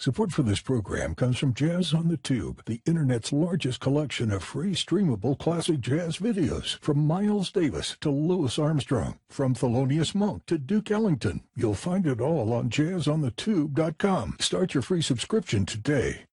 Support for this program comes from Jazz on the Tube, the Internet's largest collection of free streamable classic jazz videos. From Miles Davis to Louis Armstrong, from Thelonious Monk to Duke Ellington. You'll find it all on jazzonthetube.com. Start your free subscription today.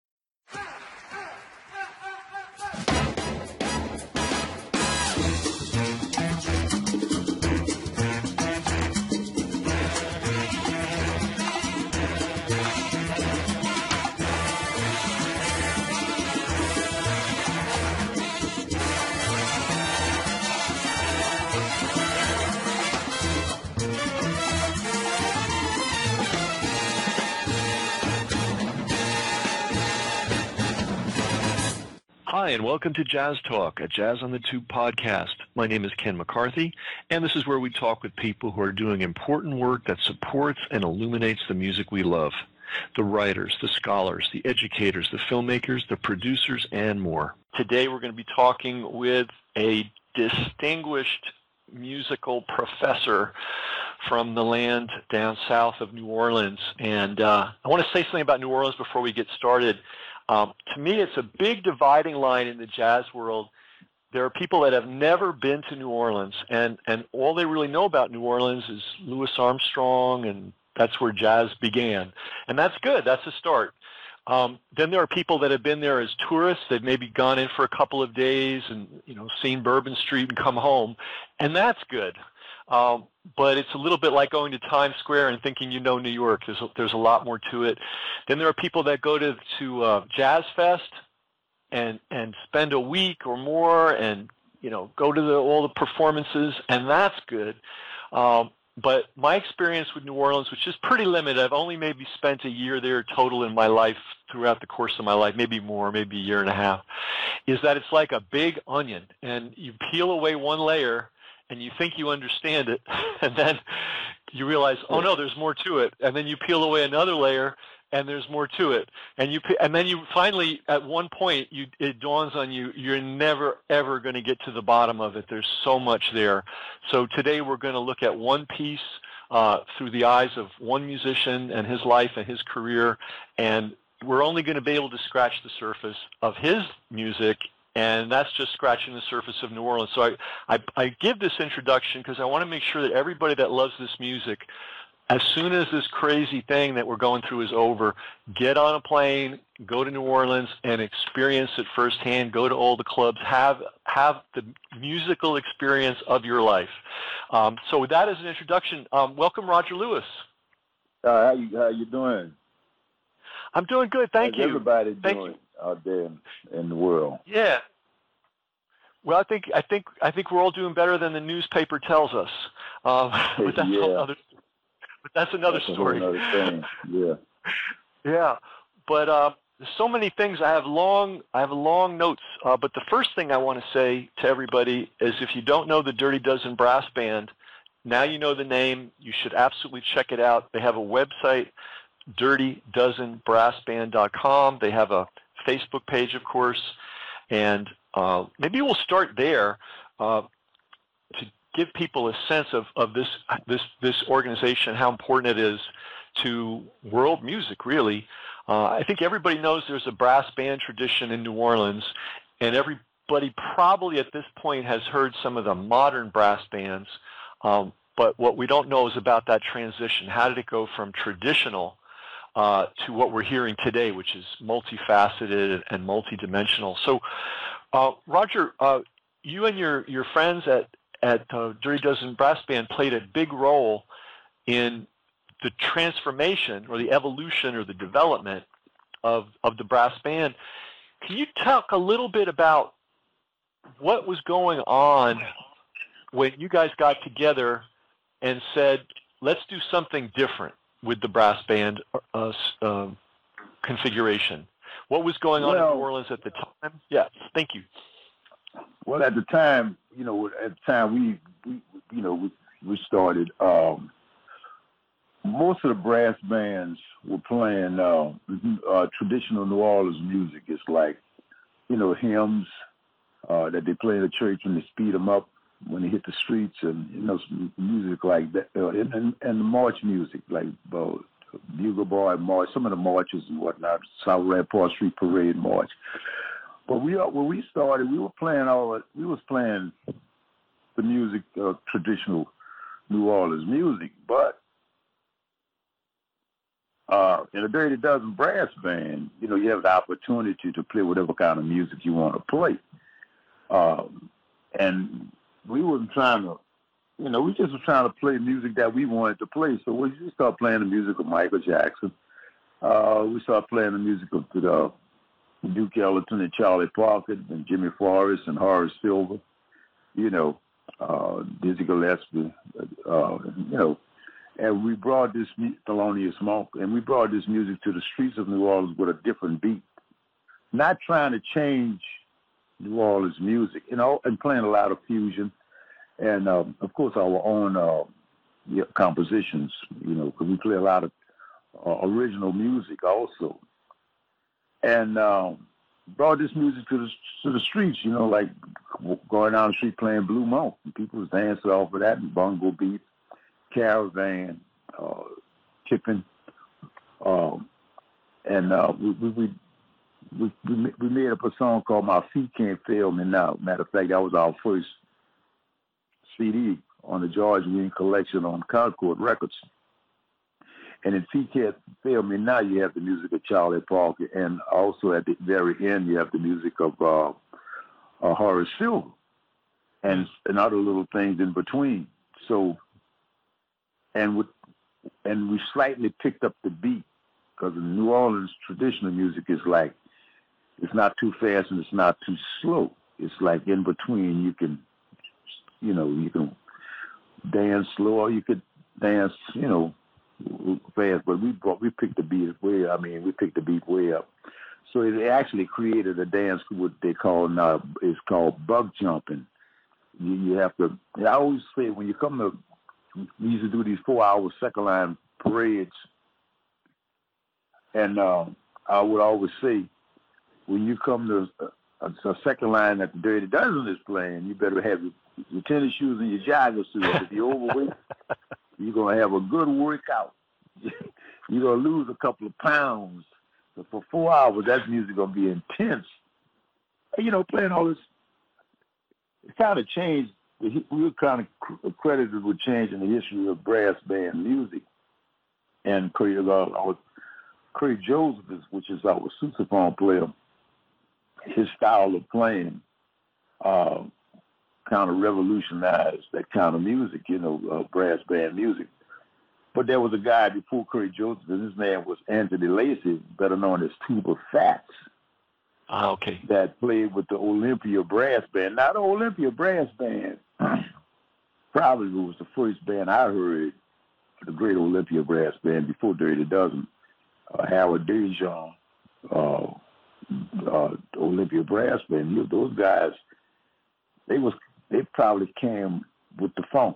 Hi, and welcome to Jazz Talk, a Jazz on the Tube podcast. My name is Ken McCarthy, and this is where we talk with people who are doing important work that supports and illuminates the music we love. The writers, the scholars, the educators, the filmmakers, the producers, and more. Today we're going to be talking with a distinguished musical professor from the land down south of New Orleans. And I want to say something about New Orleans before we get started. To me, it's a big dividing line in the jazz world. There are people that have never been to New Orleans, and all they really know about New Orleans is Louis Armstrong, and that's where jazz began. And that's good. That's a start. Then there are people that have been there as tourists. They've maybe gone in for a couple of days and, seen Bourbon Street and come home, and that's good. But it's a little bit like going to Times Square and thinking you know New York. There's a lot more to it. Then there are people that go to Jazz Fest and spend a week or more and go to all the performances, and that's good. But my experience with New Orleans, which is pretty limited, I've only maybe spent a year there total in my life throughout the course of my life, maybe more, maybe a year and a half, is that it's like a big onion, and you peel away one layer and you think you understand it, and then you realize, oh no, there's more to it, and then you peel away another layer, and there's more to it, and then you finally, at one point, it dawns on you, you're never ever going to get to the bottom of it. There's so much there. So today we're going to look at one piece through the eyes of one musician and his life and his career, and we're only going to be able to scratch the surface of his music. And that's just scratching the surface of New Orleans. So I give this introduction because I want to make sure that everybody that loves this music, as soon as this crazy thing that we're going through is over, get on a plane, go to New Orleans, and experience it firsthand. Go to all the clubs. Have the musical experience of your life. So with that as an introduction, welcome, Roger Lewis. How you doing? I'm doing good, thank you. Everybody doing out there in the world? Yeah. Well, I think we're all doing better than the newspaper tells us. But that's another story. Another thing. Yeah. Yeah. But there's so many things. I have long notes. But the first thing I want to say to everybody is, if you don't know the Dirty Dozen Brass Band, now you know the name. You should absolutely check it out. They have a website, dirtydozenbrassband.com. They have a Facebook page, of course, and maybe we'll start there to give people a sense of this organization, how important it is to world music, really. I think everybody knows there's a brass band tradition in New Orleans, and everybody probably at this point has heard some of the modern brass bands, but what we don't know is about that transition. How did it go from traditional to what we're hearing today, which is multifaceted and multidimensional? So, Roger, you and your friends at Dirty Dozen Brass Band played a big role in the transformation or the evolution or the development of the brass band. Can you talk a little bit about what was going on when you guys got together and said, let's do something different with the brass band configuration? What was going on in New Orleans at the time? Yes, thank you. Well, at the time, we started. Most of the brass bands were playing traditional New Orleans music. It's like, hymns that they play in the church when they speed them up when they hit the streets, and some music like that, and the march music like Bugle Boy March, some of the marches and whatnot, South Rampart Street Parade March. But when we started, we was playing the music, traditional New Orleans music, but in a Dirty Dozen brass band, you have the opportunity to play whatever kind of music you want to play. And we wasn't trying to, we just were trying to play music that we wanted to play. So we started playing the music of Michael Jackson. We started playing the music of Duke Ellington and Charlie Parker and Jimmy Forrest and Horace Silver, Dizzy Gillespie, and we brought this Thelonious Monk, and we brought this music to the streets of New Orleans with a different beat, not trying to change New Orleans music, and playing a lot of fusion, and of course our own compositions, because we play a lot of original music also, and brought this music to the streets, like going down the street playing Blue Monk, and people was dancing off of that, and bongo beats, Caravan, Tippin', and we made up a song called My Feet Can't Fail Me Now. Matter of fact, that was our first CD on the George Wein collection on Concord Records. And in Feet Can't Fail Me Now, you have the music of Charlie Parker, and also at the very end, you have the music of Horace Silver, and other little things in between. So, and we slightly picked up the beat, because in New Orleans traditional music is like, it's not too fast and it's not too slow. It's like in between. You can, you can dance slow or you could dance, fast. But we picked the beat way. We picked the beat way up. So it actually created a dance, what they call now, it's called bug jumping. You have to. I always say when you come to, we used to do these 4-hour second line parades, and I would always say, when you come to a second line that the Dirty Dozen is playing, you better have your tennis shoes and your jogger suit. If you're overweight, you're going to have a good workout. You're going to lose a couple of pounds. So for 4 hours, that music going to be intense. And, playing all this, it kind of changed. We were kind of credited with changing the history of brass band music. And Craig Joseph, which is our sousaphone player, his style of playing kind of revolutionized that kind of music, brass band music. But there was a guy before Craig Joseph, and his name was Anthony Lacy, better known as Tuba Fats. Okay. That played with the Olympia Brass Band. Now, the Olympia Brass Band probably was the first band I heard, the great Olympia Brass Band, before Dirty Dozen. Howard Dejan, Olympia Brass Band. Those guys, they probably came with the funk,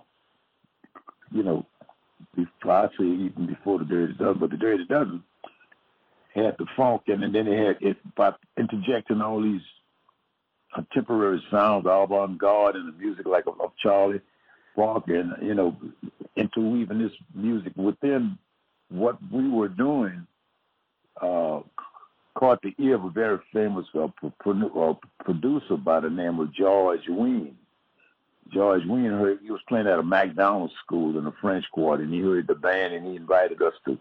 I'd say even before the Dirty Dozen. But the Dirty Dozen had the funk, and then they had it by interjecting all these contemporary sounds, avant-garde, and the music like of Charlie Parker, and interweaving this music within what we were doing. Caught the ear of a very famous producer by the name of George Wein. George Wein he was playing at a McDonald's school in the French Quarter, and he heard the band, and he invited us to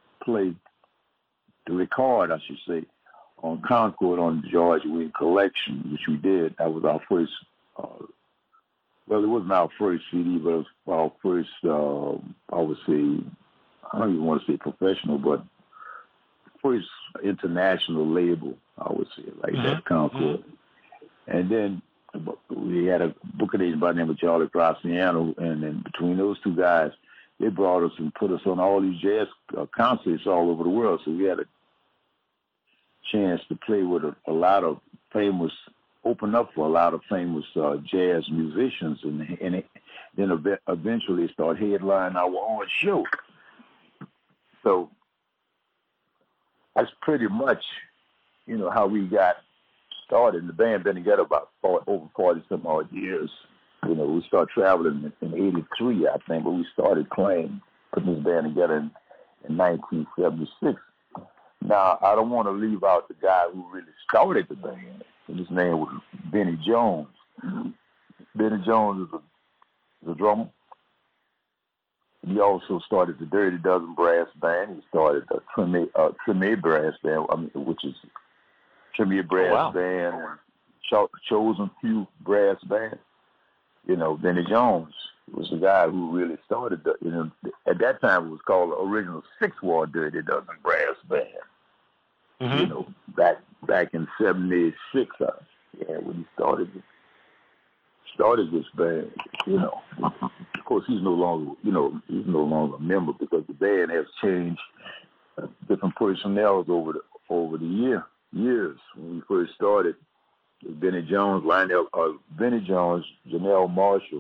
record, I should say, on Concord on the George Wein collection, which we did. That was our first, it wasn't our first CD, but it was our first, I would say, I don't even want to say professional, but first international label, I would say, like that, Concord. And then we had a booking agent by the name of Charlie Graziano, and then between those two guys, they brought us and put us on all these jazz concerts all over the world. So we had a chance to play with a lot of famous, open up for a lot of famous jazz musicians, and then eventually start headlining our own show. So that's pretty much, how we got started. The band been together about over 40 some odd years. We started traveling in '83, I think, but we started putting this band together in 1976. Now, I don't want to leave out the guy who really started the band, and his name was Benny Jones. Benny Jones is a drummer. He also started the Dirty Dozen Brass Band. He started the Treme Brass Band, which is Treme Brass Band, and Chosen Few Brass Band. You know, Benny Jones was the guy who really started at that time it was called the original Sixth Ward Dirty Dozen Brass Band. Mm-hmm. You know, back in '76, when he started this band. You know, of course he's no longer a member because the band has changed different personnel over the years. When we first started, Benny Jones, Janelle Marshall.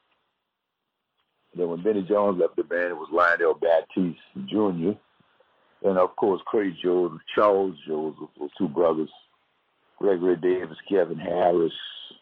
Then when Benny Jones left the band, it was Lionel Baptiste Jr. And of course, Craig Joseph, Charles Joseph, those two brothers, Gregory Davis, Kevin Harris,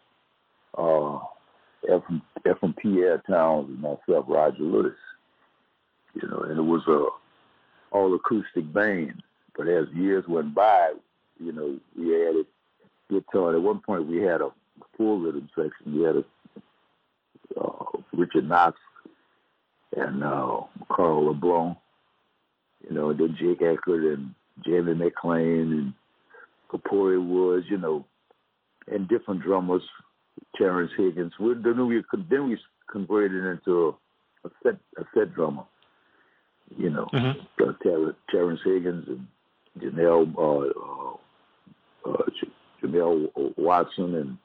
Ephraim Pierre Towns, and myself, Roger Lewis. You know, and it was a all acoustic band. But as years went by, you know, we added guitar. At one point, we had a full rhythm section. We had Richard Knox and Carl LeBlanc. You know, and then Jake Eckert and Jamie McClain and Kapori Woods, you know, and different drummers, Terrence Higgins. Then we converted into a set drummer, you know, Terrence Higgins and Janelle Watson and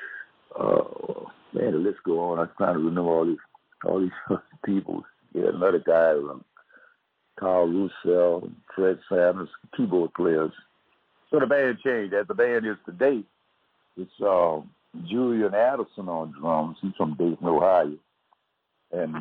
man, the list go on. I'm trying to remember all these people. Yeah, another guy. Carl Roussel, Fred Sanders, keyboard players. So the band changed. As the band is today, it's Julian Addison on drums. He's from Dayton, Ohio. And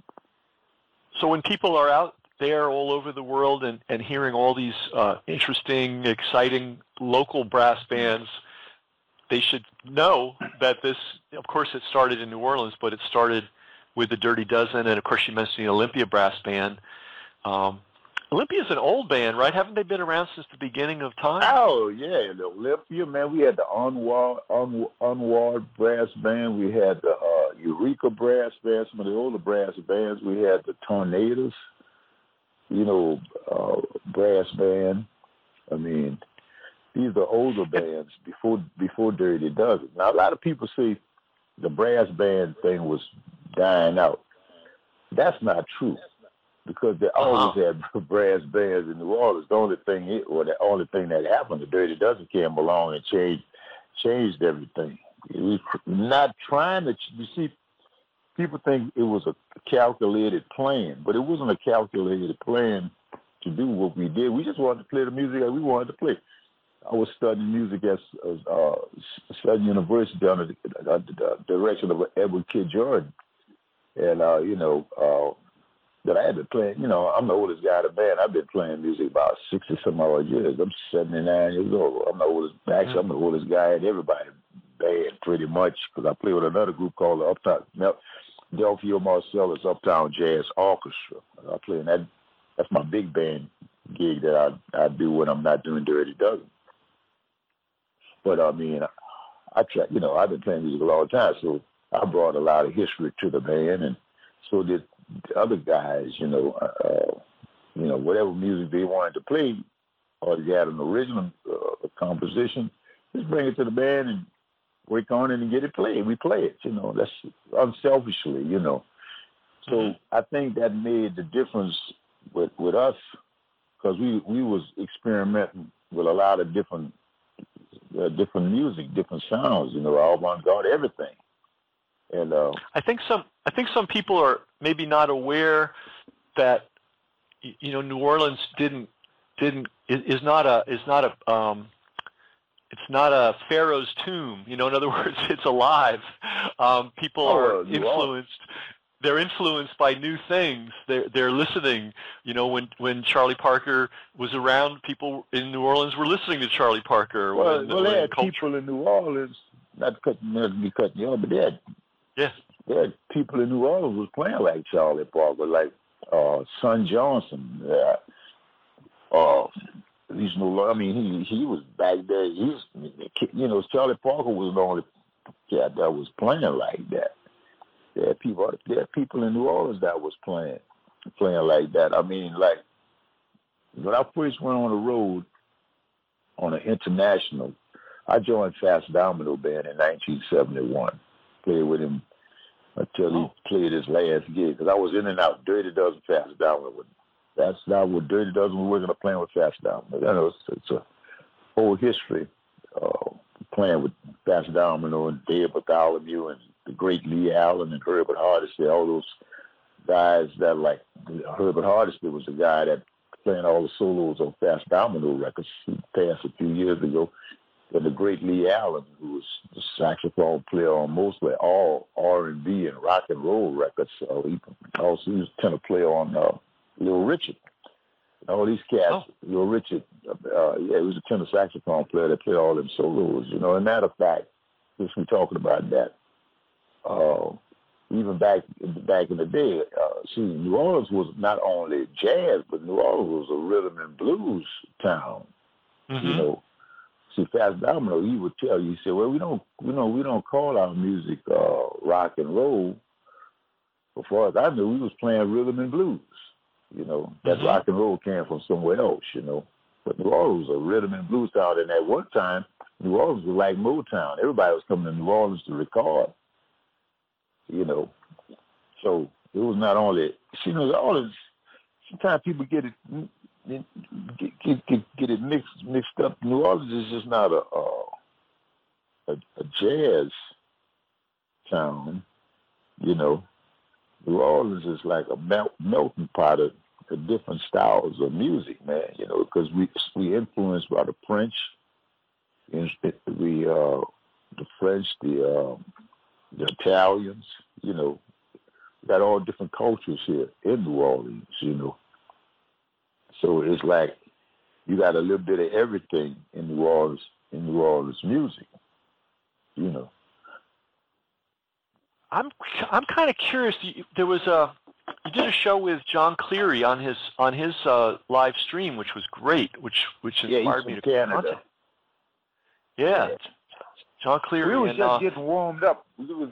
so when people are out there all over the world and hearing all these interesting, exciting local brass bands, they should know that this, of course, it started in New Orleans, but it started with the Dirty Dozen, and of course you mentioned the Olympia Brass Band. Olympia's an old band, right? Haven't they been around since the beginning of time? Oh, yeah, the Olympia, man. We had the Unward Brass Band. We had the Eureka Brass Band, some of the older brass bands. We had the Tornadoes, you know, brass band. I mean, these are older bands before Dirty Dozen. Now, a lot of people say the brass band thing was dying out. That's not true. Because they always had brass bands in New Orleans. The only thing that happened, the Dirty Dozen came along and changed everything. We not trying to. You see, people think it was a calculated plan, but it wasn't a calculated plan to do what we did. We just wanted to play the music that we wanted to play. I was studying music at Southern University under the direction of Edward K. Jordan, and you know. That I had been playing, you know, I'm the oldest guy in the band. I've been playing music about 60-some odd years. I'm 79 years old. I'm the oldest guy in everybody's band, pretty much, because I play with another group called the Uptown Delphio Marcellus Uptown Jazz Orchestra. I play in that. That's my big band gig that I do when I'm not doing Dirty Dozen. But I mean, I try. You know, I've been playing music a long time, so I brought a lot of history to the band, and so did the other guys, you know, whatever music they wanted to play, or they had an original composition, just bring it to the band and work on it and get it played. We play it, you know, that's unselfishly, you know. So I think that made the difference with us, because we was experimenting with a lot of different music, different sounds, you know, avant-garde, everything. And I think some people are maybe not aware that, you know, New Orleans is not a pharaoh's tomb. You know, in other words, it's alive. People are influenced. They're influenced by new things. They're listening. You know, when Charlie Parker was around, people in New Orleans were listening to Charlie Parker. Well, they had people in New Orleans, not to be cutting you off, but they had people in New Orleans was playing like Charlie Parker, like Son Johnson. He's no longer. I mean, he was back there. Charlie Parker was the only cat that was playing like that. There are people in New Orleans that was playing like that. I mean, like when I first went on the road on an international, I joined Fats Domino Band in 1971. Played with him until he played his last gig. Because I was in and out. Dirty Dozen, Fats Domino. That's not what Dirty Dozen was working on playing with Fats Domino. You know, it's a whole history playing with Fats Domino and Dave Bartholomew and the great Lee Allen and Herbert Hardesty. All those guys that like Herbert Hardesty was the guy that playing all the solos on Fats Domino records. He passed a few years ago. And the great Lee Allen, who was the saxophone player on mostly all R&B and rock and roll records. So he was a tenor player on Little Richard. And all these cats, Little Richard, he was a tenor saxophone player that played all them solos. You know, as a matter of fact, since we're talking about that, even back in the day, New Orleans was not only jazz, but New Orleans was a rhythm and blues town. Mm-hmm. You know. See, Fats Domino, he would tell you, he said, well, we don't call our music rock and roll. As far as I knew, we was playing rhythm and blues. You know, that rock and roll came from somewhere else, you know. But New Orleans was a rhythm and blues town. And at one time, New Orleans was like Motown. Everybody was coming to New Orleans to record, you know. So it was not only, New Orleans, sometimes people get it mixed up. New Orleans is just not a jazz town, you know. New Orleans is like a melting pot of different styles of music, man. You know, because we influenced by the French, the French, the Italians. You know, we got all different cultures here in New Orleans. You know. So it's like you got a little bit of everything in New Orleans music, you know. I'm kind of curious. There was you did a show with John Cleary on his live stream, which was great, which inspired me to Canada. Yeah, John Cleary. We were just getting warmed up.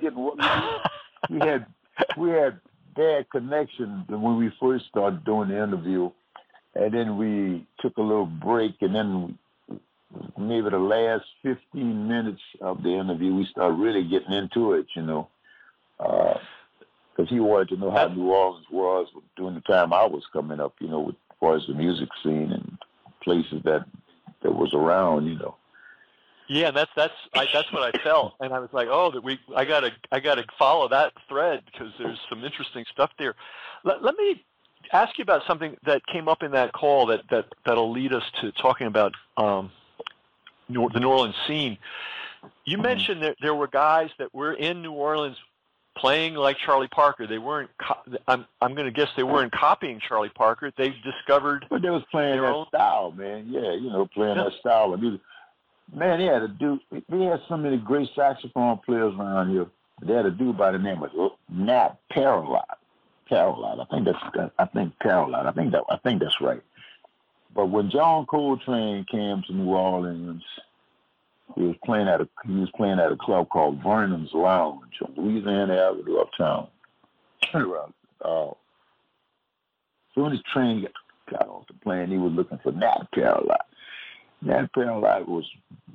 We had bad connection when we first started doing the interview. And then we took a little break, and then maybe the last 15 minutes of the interview, we started really getting into it, you know, because he wanted to know how New Orleans was during the time I was coming up, you know, as far as the music scene and places that was around, you know. Yeah, that's what I felt, and I was like, I gotta follow that thread because there's some interesting stuff there. Let me ask you about something that came up in that call that'll lead us to talking about the New Orleans scene. You mentioned that there were guys that were in New Orleans playing like Charlie Parker. They weren't. I'm going to guess they weren't copying Charlie Parker. They discovered. But they was playing that style, man. Yeah, you know, playing that style of music. Man, they had so many great saxophone players around here. They had a dude by the name of Nat Paralot. I think that's right. But when John Coltrane came to New Orleans, he was playing at a club called Vernon's Lounge on Louisiana Avenue uptown. So when his train got off the plane, he was looking for Nat Paralot. Nat Paralot was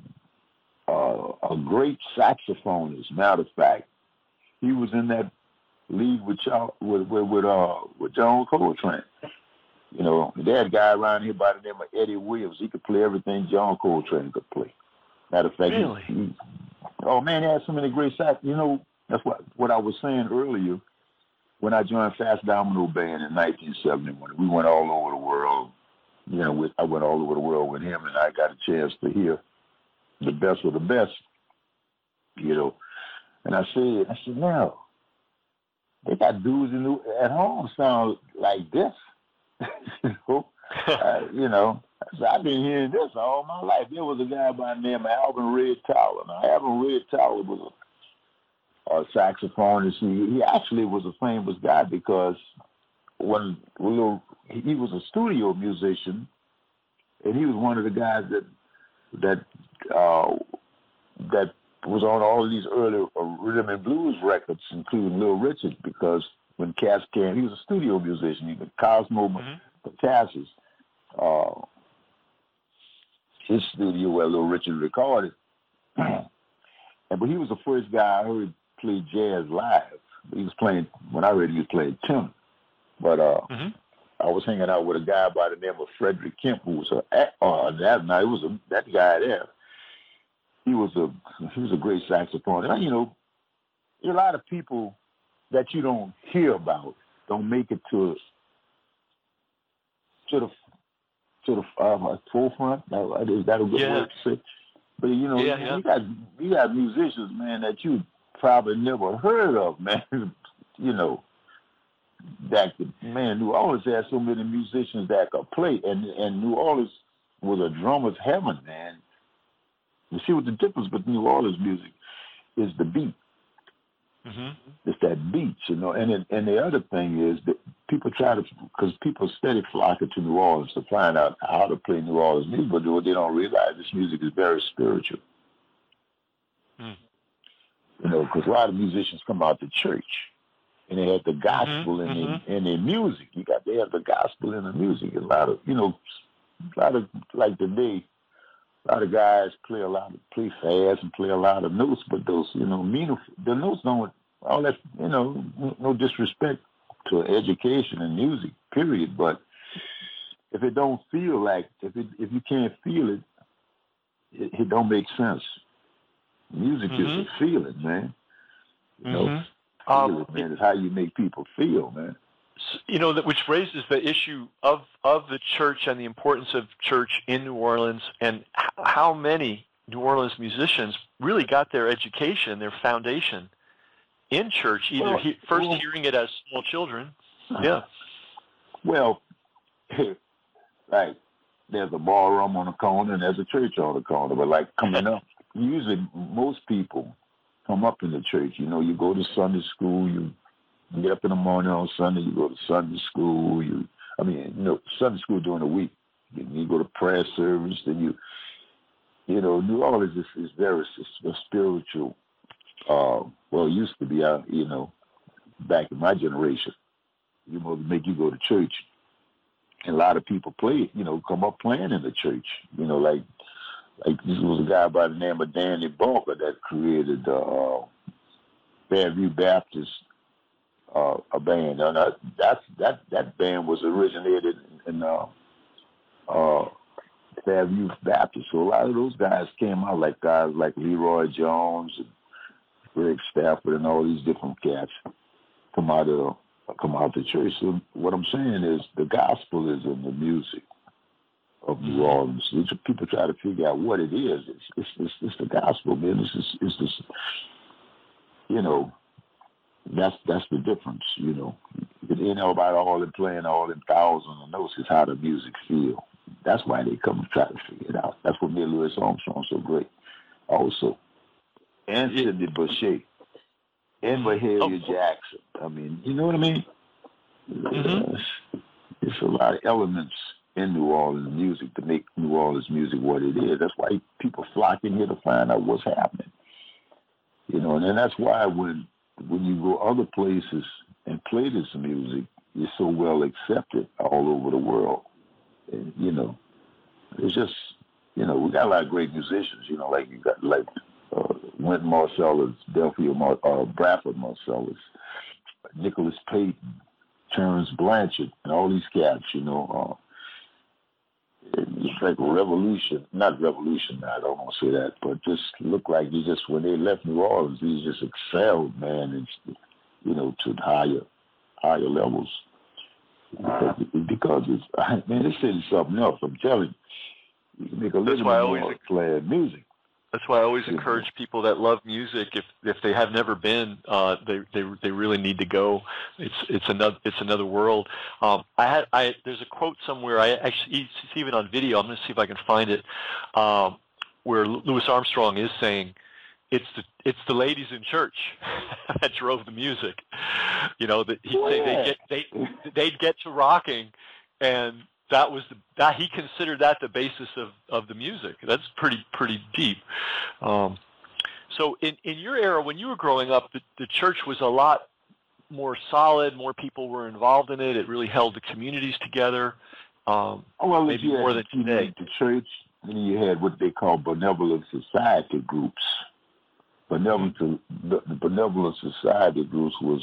a great saxophonist. Matter of fact, he was in that league with John Coltrane. You know, they had a guy around here by the name of Eddie Williams. He could play everything John Coltrane could play. Matter of fact, really? Oh man, he had so many great sax. You know, that's what I was saying earlier. When I joined Fats Domino Band in 1971, we went all over the world. You know, I went all over the world with him, and I got a chance to hear the best of the best. You know, and I said, now. They got dudes at home sound like this. You know, so I've been hearing this all my life. There was a guy by the name of Alvin Red Towler. Now, Alvin Red Towler was a saxophonist. He actually was a famous guy because he was a studio musician, and he was one of the guys that was on all of these early rhythm and blues records, including Little Richard, because when cats came, he was a studio musician. Even Cosmo Potassius, his studio where Little Richard recorded. But he was the first guy I heard play jazz live. He was playing, when I heard he was playing tenor. But I was hanging out with a guy by the name of Frederick Kemp, who was that guy there. He was a great saxophonist. And, you know, a lot of people that you don't hear about don't make it to the forefront. Is that a good word to say? But you know, you got musicians, man, that you probably never heard of, man. You know, New Orleans has so many musicians that could play, and New Orleans was a drummer's heaven, man. You see what the difference with New Orleans music is the beat. It's that beat, you know. And the other thing is that people because people steady flocking to New Orleans to find out how to play New Orleans music, but what they don't realize, this music is very spiritual. You know, because a lot of musicians come out to church and they have the gospel in their music. They have the gospel in the music. A lot of like today. A lot of guys play fast and play a lot of notes, but those, you know, the notes don't, all that, you know, no disrespect to education and music, period. But if it don't feel like, if you can't feel it, it don't make sense. Music is a feeling, man. You know, feel it, man. It's how you make people feel, man. You know, which raises the issue of the church and the importance of church in New Orleans, and how many New Orleans musicians really got their education, their foundation in church, either hearing it as small children. Well, like there's a ballroom on the corner and there's a church on the corner, but like coming up, usually most people come up in the church. You know, you go to Sunday school, you get up in the morning on Sunday, you go to Sunday school, Sunday school during the week. You go to prayer service, then you know, New Orleans is very spiritual. Well, it used to be, you know, back in my generation, you know, to make you go to church. And a lot of people come up playing in the church. You know, like this was a guy by the name of Danny Barker that created Fairview Baptist, a band. And that band was originated in Fairview Baptist. So a lot of those guys came out, like guys like Leroy Jones and Greg Stafford and all these different cats come out to church. So what I'm saying is the gospel is in the music of New Orleans. People try to figure out what it is. It's the gospel, man. It's this, you know, that's the difference, you know. It ain't about all the playing all in thousands of notes. It's how the music feel. That's why they come and try to figure it out. That's what made Louis Armstrong so great also. And Sidney Bechet. And Mahalia Jackson. I mean, you know what I mean? It's a lot of elements in New Orleans music to make New Orleans music what it is. That's why people flock in here to find out what's happening. You know, and that's why when you go other places and play this music, you're so well accepted all over the world. And, you know, it's just, you know, we got a lot of great musicians, you know, like you got Wynton Marsalis, Bradford Marsalis, Nicholas Payton, Terrence Blanchard, and all these cats, you know. It's like a revolution, not revolution, I don't want to say that, but just look like when they left New Orleans, they just excelled, man, and, you know, to higher levels. Because this city's something else, I'm telling you. You can make a living playing music. That's why I always encourage people that love music, if they have never been, they really need to go. It's another world. There's a quote somewhere. It's even on video. I'm going to see if I can find it, where Louis Armstrong is saying, it's the ladies in church that drove the music. You know, that they'd get to rocking, and that he considered that the basis of the music. That's pretty deep. So in your era, when you were growing up, the church was a lot more solid. More people were involved in it. It really held the communities together. Maybe more than today. The church, then you had what they call benevolent society groups. The benevolent society groups was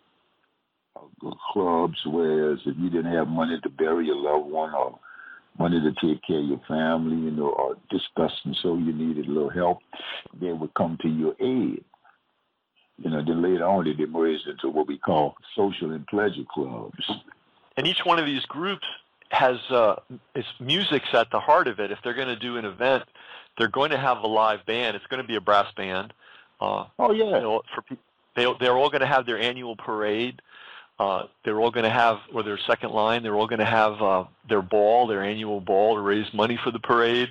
clubs, whereas if you didn't have money to bury your loved one or money to take care of your family, you know, or disgusting, so you needed a little help, they would come to your aid. You know, then later on they merged into what we call social and pleasure clubs. And each one of these groups has its music's at the heart of it. If they're going to do an event, they're going to have a live band. It's going to be a brass band. Oh yeah. You know, they're all going to have their annual parade. They're all going to have, or their second line, they're all going to have their annual ball to raise money for the parade.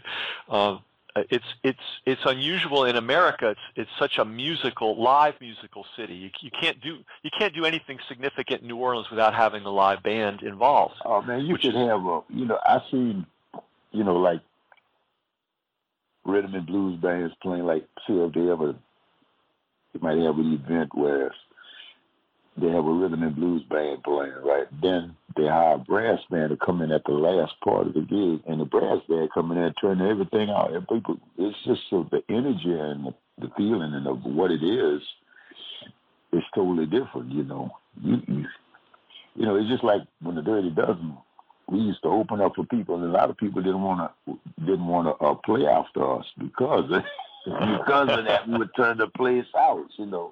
It's unusual in America. It's such a live musical city. You can't do anything significant in New Orleans without having a live band involved. Oh man, you could have I seen, like rhythm and blues bands playing, like, see if they might have an event where they have a rhythm and blues band playing, right? Then they hire a brass band to come in at the last part of the gig, and the brass band come in and turn everything out. And people, it's just the energy and the feeling and of what it is totally different, you know. It's just like when the Dirty Dozen, we used to open up for people, and a lot of people didn't want to play after us because of that. We would turn the place out, you know.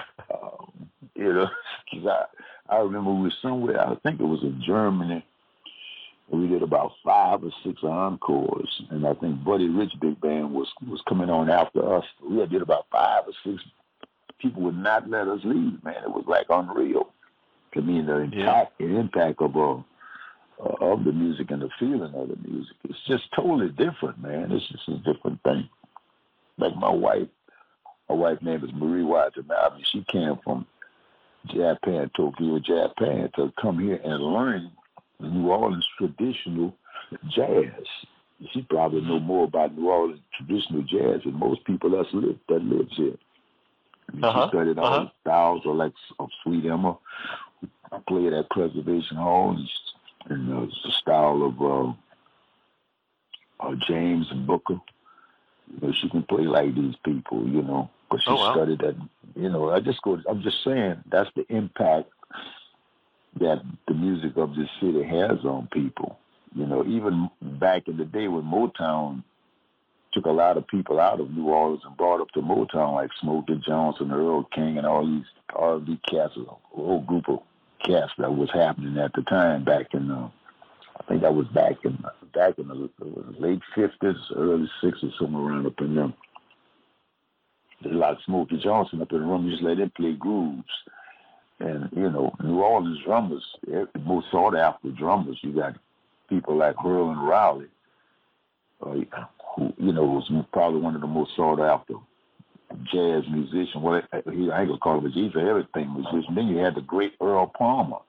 Because I remember we were somewhere, I think it was in Germany, and we did about 5 or 6 encores, and I think Buddy Rich Big Band was coming on after us. We did about 5 or 6. People would not let us leave, man. It was like unreal. I mean, the impact of the music and the feeling of the music, it's just totally different, man. It's just a different thing. Like my wife name is Marie Watson. I mean, she came from Japan, Tokyo, Japan, to come here and learn New Orleans traditional jazz. She probably know more about New Orleans traditional jazz than most people that lives here. I mean, she studied all the styles of Sweet Emma, who played at Preservation Hall, and the style of James and Booker. She can play like these people, because she studied that. I'm just saying that's the impact that the music of this city has on people. Even back in the day when Motown took a lot of people out of New Orleans and brought up to Motown, like Smokey Johnson, Earl King, and all these R&B cats, a whole group of cats that was happening at the time back in I think that was back in the late 50s, early 60s, somewhere around up in there. There's a lot of Smokey Johnson up in the room. You just let them play grooves. And, New Orleans drummers, most sought after drummers, you got people like Herlin Riley, who, was probably one of the most sought after jazz musicians. Well, I ain't going to call him he's an everything musician. Then you had the great Earl Palmer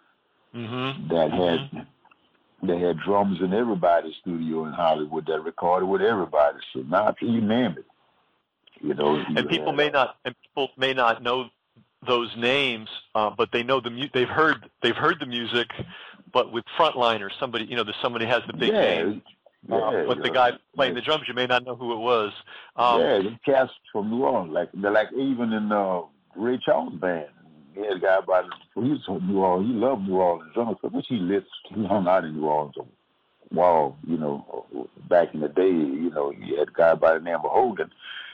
that had drums in everybody's studio in Hollywood that recorded with everybody. So now you name it. And people may not know those names, but they know they've heard the music, but with frontliners, somebody somebody has the big name. But the guy playing the drums, you may not know who it was. The cast from New Orleans, like even in Ray Charles band. He had a guy he's from New Orleans. He loved New Orleans drummers, which he hung out in New Orleans a while, back in the day. He had a guy by the name of Hogan.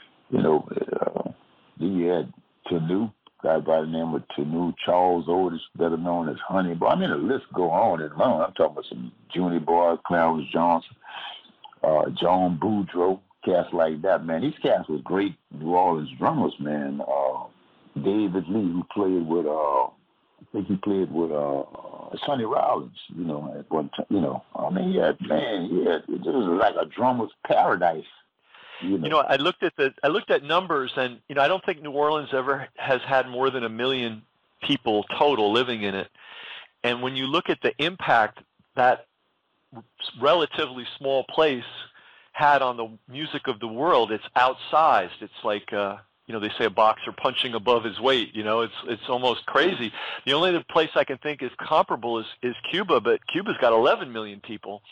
He had Tanu, guy by the name of Tanu, Charles Otis, better known as Honey Boy. I mean, the list go on and on. I'm talking about some Junie Boy, Clarence Johnson, John Boudreaux, cats like that, man. These cats was great New Orleans drummers, man. David Lee, who played with, I think he played with Sonny Rollins, at one time, I mean, it was like a drummer's paradise. I looked at numbers, and I don't think New Orleans ever has had more than 1 million people total living in it. And when you look at the impact that relatively small place had on the music of the world, it's outsized. It's like they say a boxer punching above his weight. It's almost crazy. The only other place I can think is comparable is Cuba, but Cuba's got 11 million people.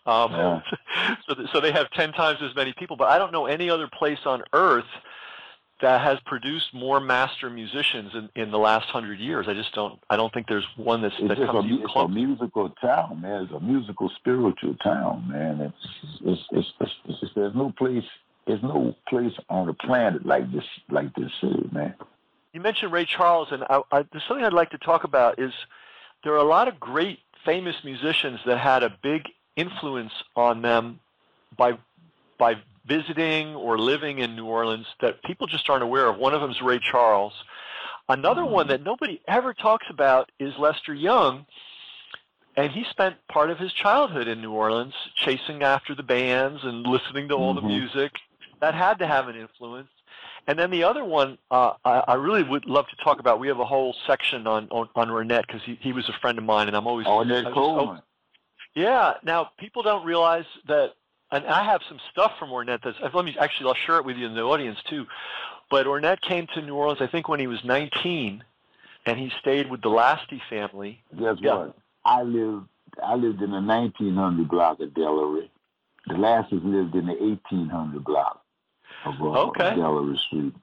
So they have 10 times as many people. But I don't know any other place on earth that has produced more master musicians in the last 100 years. I don't think there's one that comes even close. It's a musical town, man. It's a musical, spiritual town, man. There's no place on the planet like this city, man. You mentioned Ray Charles, and there's something I'd like to talk about. Is there are a lot of great, famous musicians that had a big influence on them by visiting or living in New Orleans that people just aren't aware of. One of them is Ray Charles. Another one that nobody ever talks about is Lester Young, and he spent part of his childhood in New Orleans chasing after the bands and listening to all the music. That had to have an influence. And then the other one I really would love to talk about. We have a whole section on Ornette because he was a friend of mine, and I'm always... Ornette Coleman. Yeah. Now, people don't realize that, and I have some stuff from Ornette I'll share it with you in the audience too. But Ornette came to New Orleans, I think, when he was 19, and he stayed with the Lasty family. Guess what? I lived in the 1900 block of Delaware. The Lasties lived in the 1800 block of Delaware Street.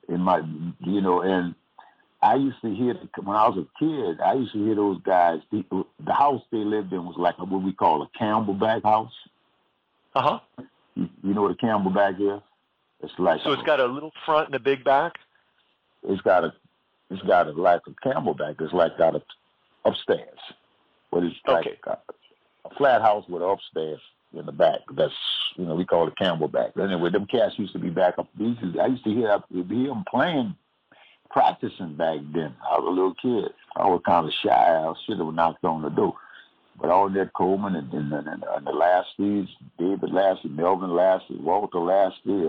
And I used to hear, when I was a kid, I used to hear those guys. The house they lived in was like what we call a Camelback house. Uh-huh. You know what a Camelback is? It's like it's got a little front and a big back. It's got like a Camelback. It's like got a upstairs, but it's like a flat house with an upstairs in the back. That's we call it Camelback. Anyway, them cats used to be back up. I used to hear them playing, practicing back then. I was a little kid. I was kind of shy. I should have knocked on the door. But Ornette Coleman and the Lasties, David Lasty, Melvin Lasty, Walter Lasty,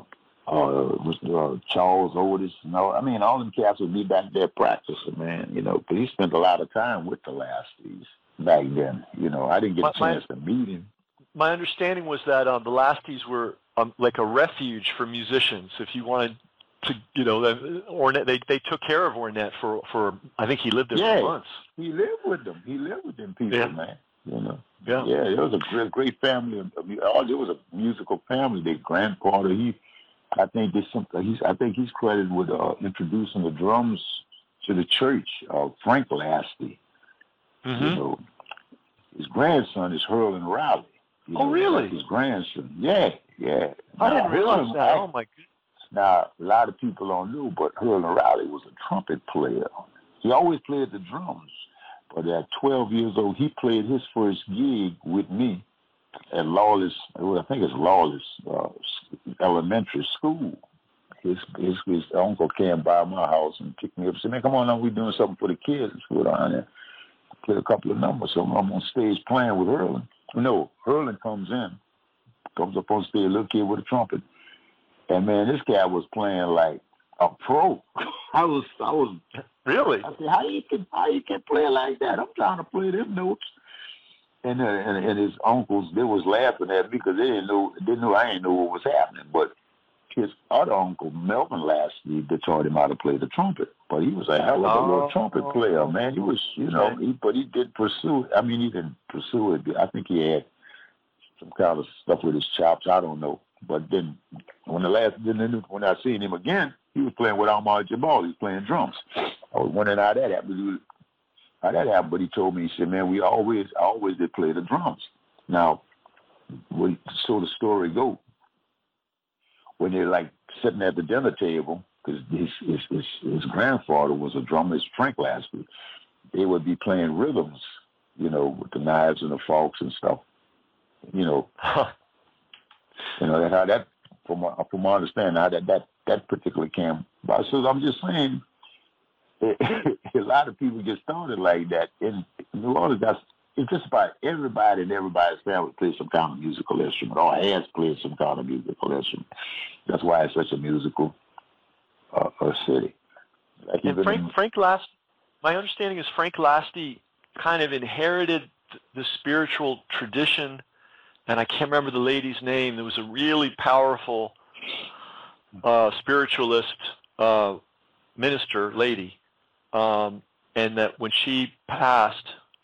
Charles Otis, all them cats would be back there practicing, man, but he spent a lot of time with the Lasties back then. I didn't get a chance to meet him. My understanding was that the Lasties were like a refuge for musicians. If you wanted to, Ornette, they took care of Ornette for I think he lived there for months. He lived with them. He lived with them people, man. Yeah. Yeah, it was a great family. It was a musical family. Their grandfather, I think he's credited with introducing the drums to the church. Frank Lasty. Mm-hmm. His grandson is Herlin Riley. Really? His grandson. Yeah. I didn't realize that. Oh my goodness. Now, a lot of people don't know, but Herlin Riley was a trumpet player. He always played the drums. But at 12 years old, he played his first gig with me at Lawless, I think it's Lawless Elementary School. His uncle came by my house and picked me up and said, man, come on now, we're doing something for the kids. Let's go down there. Play a couple of numbers. So I'm on stage playing with Herlin. Herlin comes up on stage, a little kid with a trumpet. And man, this guy was playing like a pro. I was really. I said, how you can play like that? I'm trying to play them notes. And his uncles, they was laughing at me because they didn't know I didn't know what was happening. But his other uncle, Melvin Lasty, they taught him how to play the trumpet. But he was a hell of a little trumpet player, man. He was, but he did pursue. I mean, he didn't pursue it. I think he had some kind of stuff with his chops. I don't know. But then when I seen him again, he was playing with Ahmad Jabal. He was playing drums. I was wondering how that happened. But he told me, he said, man, I always did play the drums. Now, so the story go, when they're like sitting at the dinner table, because his grandfather was a drummer, Frank Lasty, they would be playing rhythms, with the knives and the forks and stuff, That's how that, from my understanding, how that particular came by. So I'm just saying, a lot of people get started like that. In New Orleans, it's just about everybody and everybody's family plays some kind of musical instrument or has played some kind of musical instrument. That's why it's such a musical city. Like and Frank Lasty, my understanding is Frank Lasty kind of inherited the spiritual tradition, and I can't remember the lady's name. There was a really powerful spiritualist minister lady, and that when she passed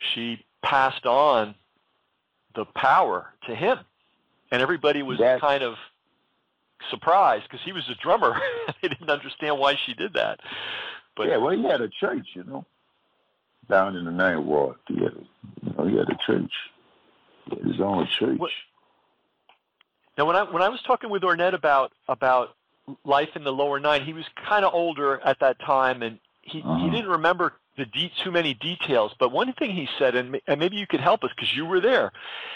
on the power to him, and everybody was kind of surprised because he was a drummer. They didn't understand why she did that. But yeah, well, he had a church, down in the Ninth Ward. He had a church. He had his own church. Now, when I was talking with Ornette about life in the Lower Nine, he was kind of older at that time, and he didn't remember too many details. But one thing he said, and maybe you could help us because you were there.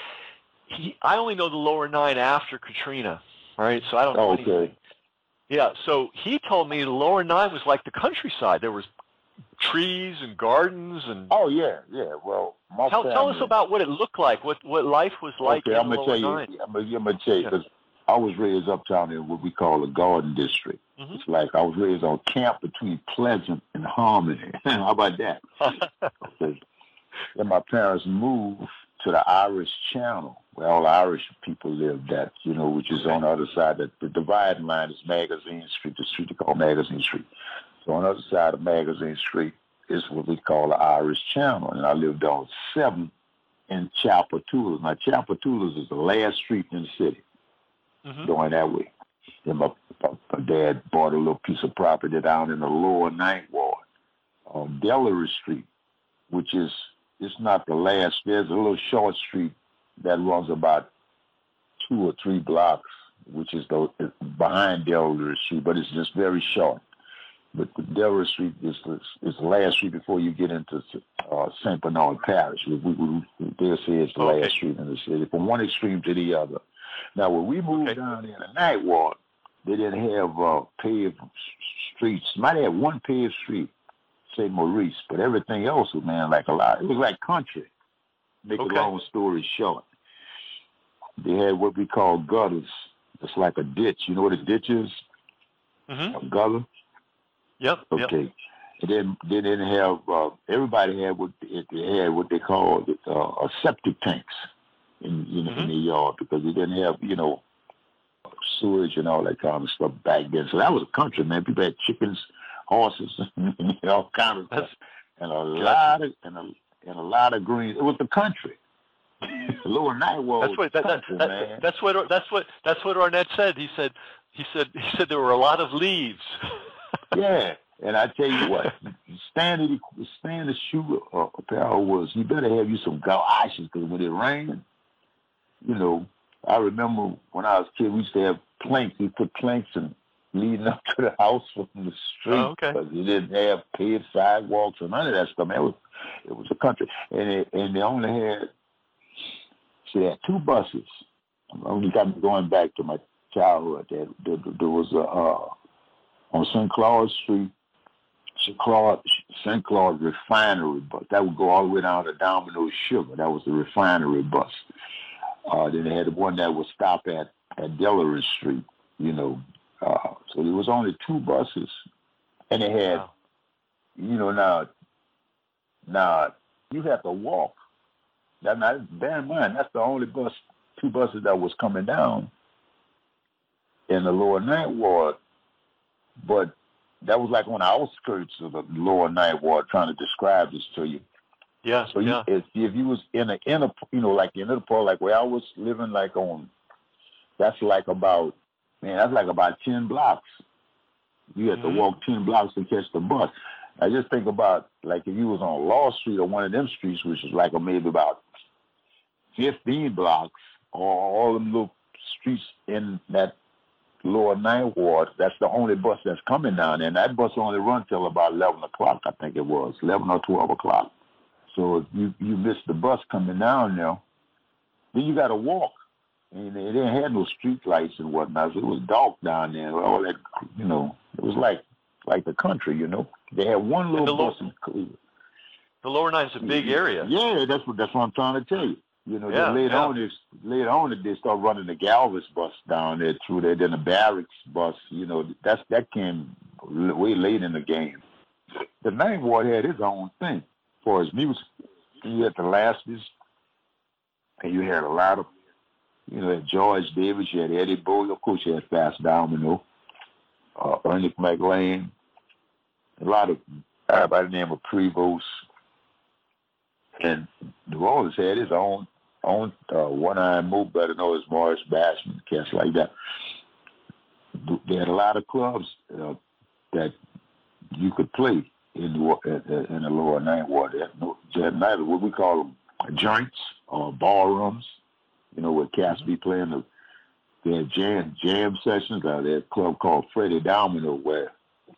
I only know the Lower Nine after Katrina, right? So I don't know anything. Yeah, so he told me the Lower Nine was like the countryside. There was trees and gardens and. Oh yeah. Well, tell us about what it looked like, what life was like in the Lower Nine. I'm gonna tell you because I was raised uptown in what we call the Garden District. Mm-hmm. It's like I was raised on camp between Pleasant and Harmony. How about that? Okay. Then my parents moved to the Irish Channel, where all Irish people lived at, which is on the other side. The dividing line is Magazine Street, the street they call Magazine Street. So on the other side of Magazine Street is what we call the Irish Channel. And I lived on 7th in Chapatoulas. Now, Chapatoulas is the last street in the city, going that way. Then my dad bought a little piece of property down in the Lower Ninth Ward on Delaware Street, which is, it's not the last. There's a little short street that runs about 2 or 3 blocks, which is behind Delaware Street, but it's just very short. But the Delaware Street is the last street before you get into St. Bernard Parish. We dare say it's the last street in the city, from one extreme to the other. Now, when we moved down in the Ninth Ward, they didn't have paved streets. Might have one paved street, St. Maurice, but everything else was, like a lot. It was like country. Make a long story short. They had what we call gutters. It's like a ditch. You know what a ditch is? A gutter? Yep. Okay. Yep. And then they didn't have, everybody had what they called septic tanks in the yard because they didn't have, sewage and all that kind of stuff back then. So that was a country, man. People had chickens, horses, all kinds of stuff, and a lot of greens. It was the country. The Lower Ninth Ward. That's what Ornette said. He said there were a lot of leaves. Yeah, and I tell you what, standard shoe apparel was you better have you some galoshes because when it rained, I remember when I was a kid, we used to have planks. We put planks and leading up to the house from the street because you didn't have paved sidewalks or none of that stuff. Man, it was a country, and they only had. They had 2 buses. We got me going back to my childhood. There was on St. Claude Street, St. Claude Refinery bus. That would go all the way down to Domino's Sugar. That was the refinery bus. Then they had one that would stop at Delaware Street, So there was only 2 buses. And they had, now you have to walk. Now, bear in mind, that's the only 2 buses that was coming down in the Lower Ninth Ward. But that was like on the outskirts of the Lower Ninth Ward, trying to describe this to you. Yeah. So if you was in the inner, like the inner part, like where I was living, that's like about 10 blocks. You had to walk 10 blocks to catch the bus. I just think about like if you was on Law Street or one of them streets, which is like maybe about 15 blocks, or all them little streets in that Lower Ninth Ward, that's the only bus that's coming down there. And that bus only runs till about 11 o'clock, I think it was, 11 or 12 o'clock. So if you miss the bus coming down there, then you got to walk. And they didn't have no street lights and whatnot, so it was dark down there. All that, it was like the country, They had one little bus in Cleveland. The Lower Nine's a big area. Yeah, that's what I'm trying to tell you. You know, yeah, then later on, they start running the Galvez bus down there through there. Then the Barracks bus. You know, that came way late in the game. The Ninth Ward had its own thing as far as music. You had the Lasters, and you had a lot of, you know, George Davis, you had Eddie Bowie, of course you had Fast Domino, Ernest McLean, a lot of by the name of Prevost. And New Orleans had his own one-eyed move, better known as Morris Bashman, cats like that. They had a lot of clubs that you could play in the Lower Ninth Ward. They had neither what we call them joints or ballrooms, you know, where cats be playing. They had jam sessions. They had a club called Freddie Domino where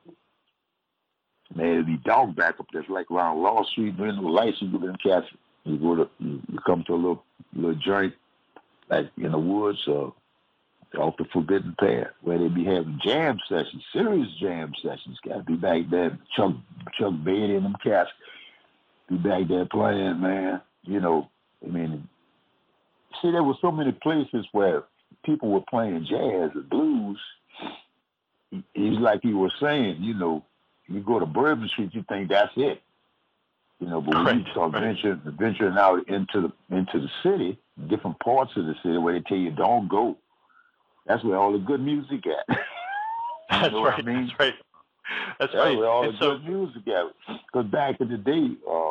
man, it'd be dog back up there, like around Law Street, doing the lights. You go in cats. You come to a little joint, like in the woods or off the Forbidden Path, where they be having jam sessions, serious jam sessions. Got to be back there. Chuck Beatty and them cats be back there playing, man. You know, I mean, see, there were so many places where people were playing jazz and blues. It's like you were saying, you know, you go to Bourbon Street, you think that's it. You know, but when you start venturing out into the city, different parts of the city where they tell you don't go, that's where all the good music at. That's right. I mean? That's right. Where all the good music at. Because back in the day,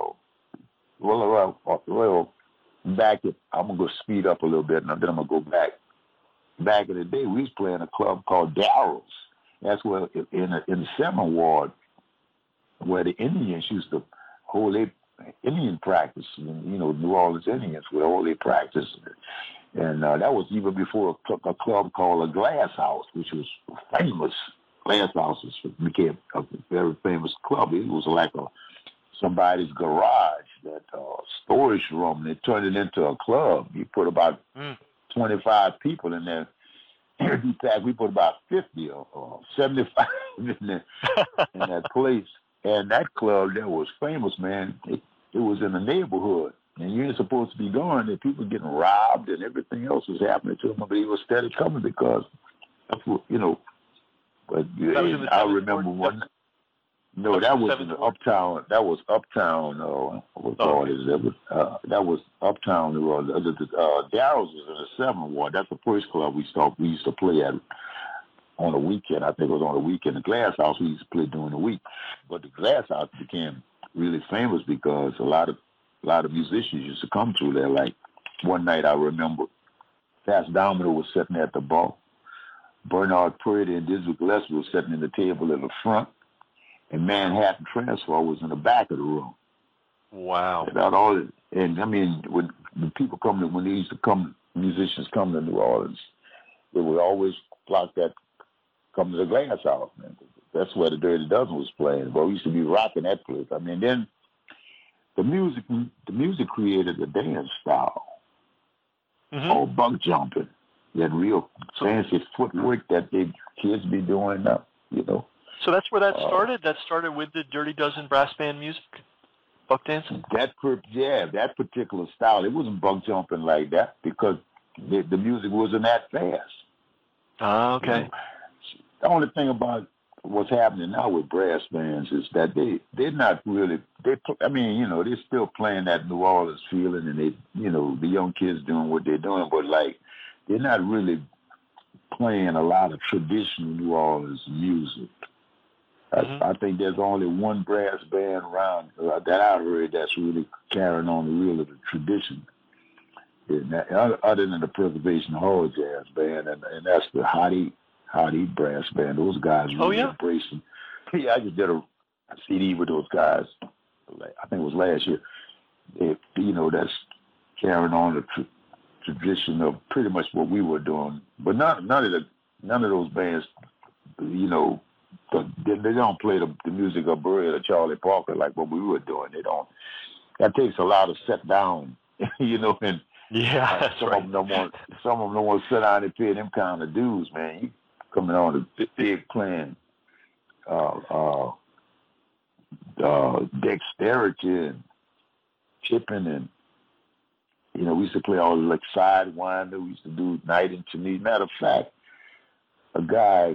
I'm gonna speed up a little bit, and then I'm gonna go back. Back in the day, we was playing a club called Darrell's. That's where in the 7th Ward, where the Indians used to hold their Indian practice. You know, New Orleans Indians would hold their practice. And that was even before a club called a Glass House, which was famous. Glass House became a very famous club. It was like somebody's garage, that storage room. They turned it into a club. You put about 25 people in there. In fact, we put about 50 or 75 in that place. And that club that was famous, man, it was in the neighborhood. And you ain't supposed to be going there. People getting robbed and everything else was happening to them. But he was steady coming because that's what, you know. But I remember one. No, that was in the Uptown. That was Uptown. What call it? That was Uptown. Darrell's was in the 7th Ward. That's the first club we used to play at on the weekend. I think it was on the weekend. The Glass House we used to play during the week. But the Glass House became really famous because a lot of musicians used to come through there. Like one night, I remember Fast Domino was sitting at the bar. Bernard Purdy and Dizzy Gillespie was sitting in the table in the front. And Manhattan Transfer was in the back of the room. Wow. And I mean, when people when they used to come, musicians come to New Orleans, they would always flock that, come to the Glass House, man. That's where the Dirty Dozen was playing. But we used to be rocking that place. I mean, then the music created a dance style, or buck jumping. That real fancy footwork that the kids be doing now, you know. So that's where that started? That started with the Dirty Dozen brass band music? Buck dancing? That particular style. It wasn't buck jumping like that because the music wasn't that fast. Oh, okay. You know, the only thing about what's happening now with brass bands is that they're not really, they're still playing that New Orleans feeling and they, you know, the young kids doing what they're doing, but like, they're not really playing a lot of traditional New Orleans music. I think there's only one brass band around that I heard that's really carrying on the wheel of the tradition. Other than the Preservation Hall Jazz Band, and that's the Hot Heat Brass Band. Those guys really embrace them. Yeah, I just did a CD with those guys. I think it was last year. That's carrying on the tradition of pretty much what we were doing. But none of those bands, you know, they don't play the music of Bird or Charlie Parker like what we were doing. They don't. That takes a lot of sit down, you know. And some of them don't want to sit down and pay them kind of dues, man. You coming on the big playing dexterity Tipping, and we used to play all like Sidewinder. We used to do Night in Tunis. Matter of fact, a guy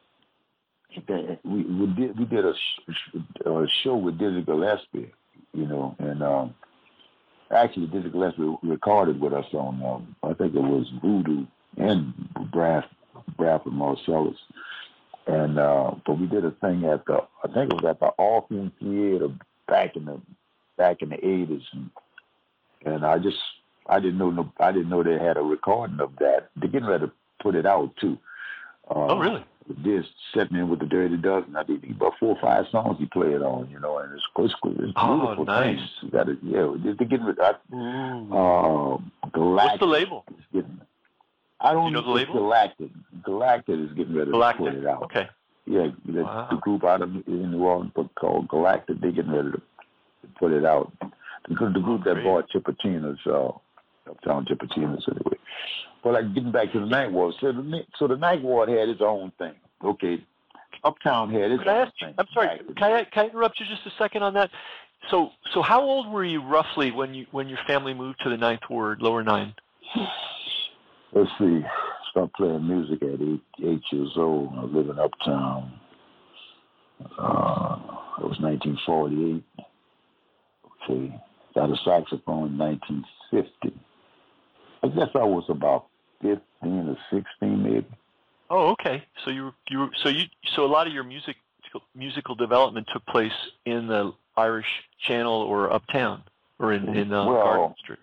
we did a show with Dizzy Gillespie, and actually Dizzy Gillespie recorded with us on I think it was Voodoo and Bradford Marcellus, and but we did a thing I think it was at the Orpheum Theater back in the 80s, and I didn't know they had a recording of that. They're getting ready to put it out too. Oh, really? This set me in with the Dirty Dozen. I think about 4 or 5 songs he played on, and it's beautiful. Oh, nice. You got it. Yeah, they're getting rid of Galactic. What's the label? I don't know the label. Galactic. Galactic is getting ready to put it out. Okay. Yeah, the group out in New Orleans called Galactic. They're getting ready to put it out. The group that bought Chipotina's, Uptown Chipotina's anyway. But like getting back to the Ninth Ward, so the Ninth Ward had its own thing. Okay, Uptown had its own thing. I'm sorry. Can I interrupt you just a second on that? So how old were you roughly when your family moved to the Ninth Ward, Lower 9? Let's see. Started playing music at 8 years old. I was living uptown. It was 1948. Okay, got a saxophone in 1950. I guess I was about 15 or 16, maybe. Oh, okay. So a lot of your musical development took place in the Irish Channel or uptown or in Garden Street.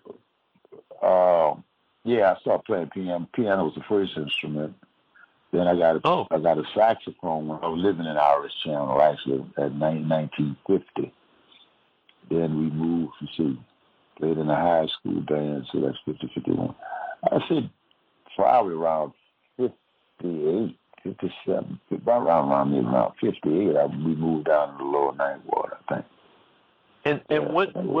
Yeah, I started playing piano. Piano was the first instrument. Then I got a saxophone when I was living in Irish Channel, actually, at 1950. Then we moved, played in a high school band, so that's 50, 51. I said probably around 58, 57, around 58, we moved down to the Lower Ninth Ward, I think. And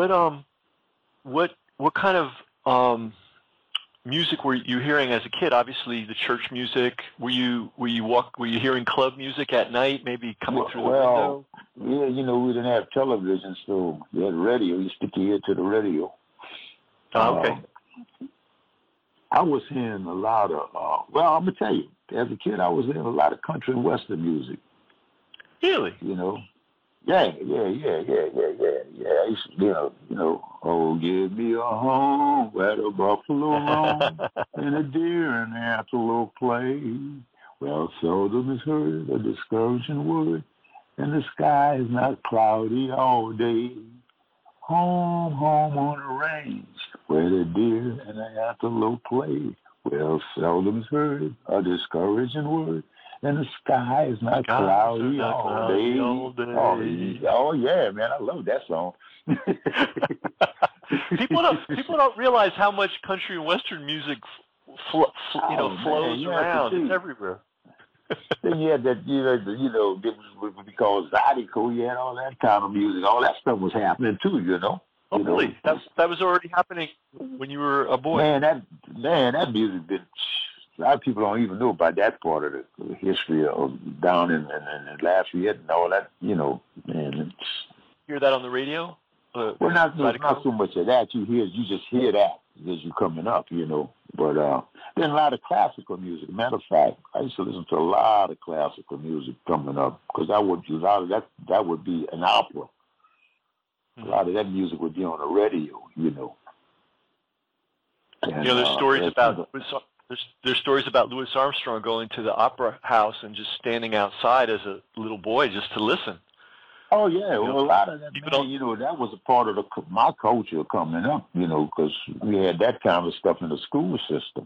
what kind of music were you hearing as a kid? Obviously, the church music. Were you hearing club music at night? Maybe coming through the window. Yeah, we didn't have television, so we had radio. You stick your ear to the radio. Oh, okay. I was hearing a lot of. I'm gonna tell you, as a kid, I was hearing a lot of country and western music. Really? Yeah. I used to, oh, give me a home where the buffalo roam and a deer and antelope play. Well, seldom is heard a discouraging word, and the sky is not cloudy all day. Home, home on the range where the deer and the antelope play. Well, seldom is heard a discouraging word, and the sky is not cloudy all day. Oh, yeah, man, I love that song. People don't realize how much country and western music flows around. It's everywhere. Then you had that, because Zydeco, you had all that kind of music. All that stuff was happening too, Oh, really? That was already happening when you were a boy. Man, that music did. A lot of people don't even know about that part of the history of down in Lafayette and all that. Man. Hear that on the radio? Well, not so much of that. You just hear that as you coming up, But then a lot of classical music. Matter of fact, I used to listen to a lot of classical music coming up because that would be an opera. A lot of that music would be on the radio, And, there's stories about Louis Armstrong going to the opera house and just standing outside as a little boy just to listen. Oh yeah, well a lot of that, that was a part of my culture coming up, because we had that kind of stuff in the school system,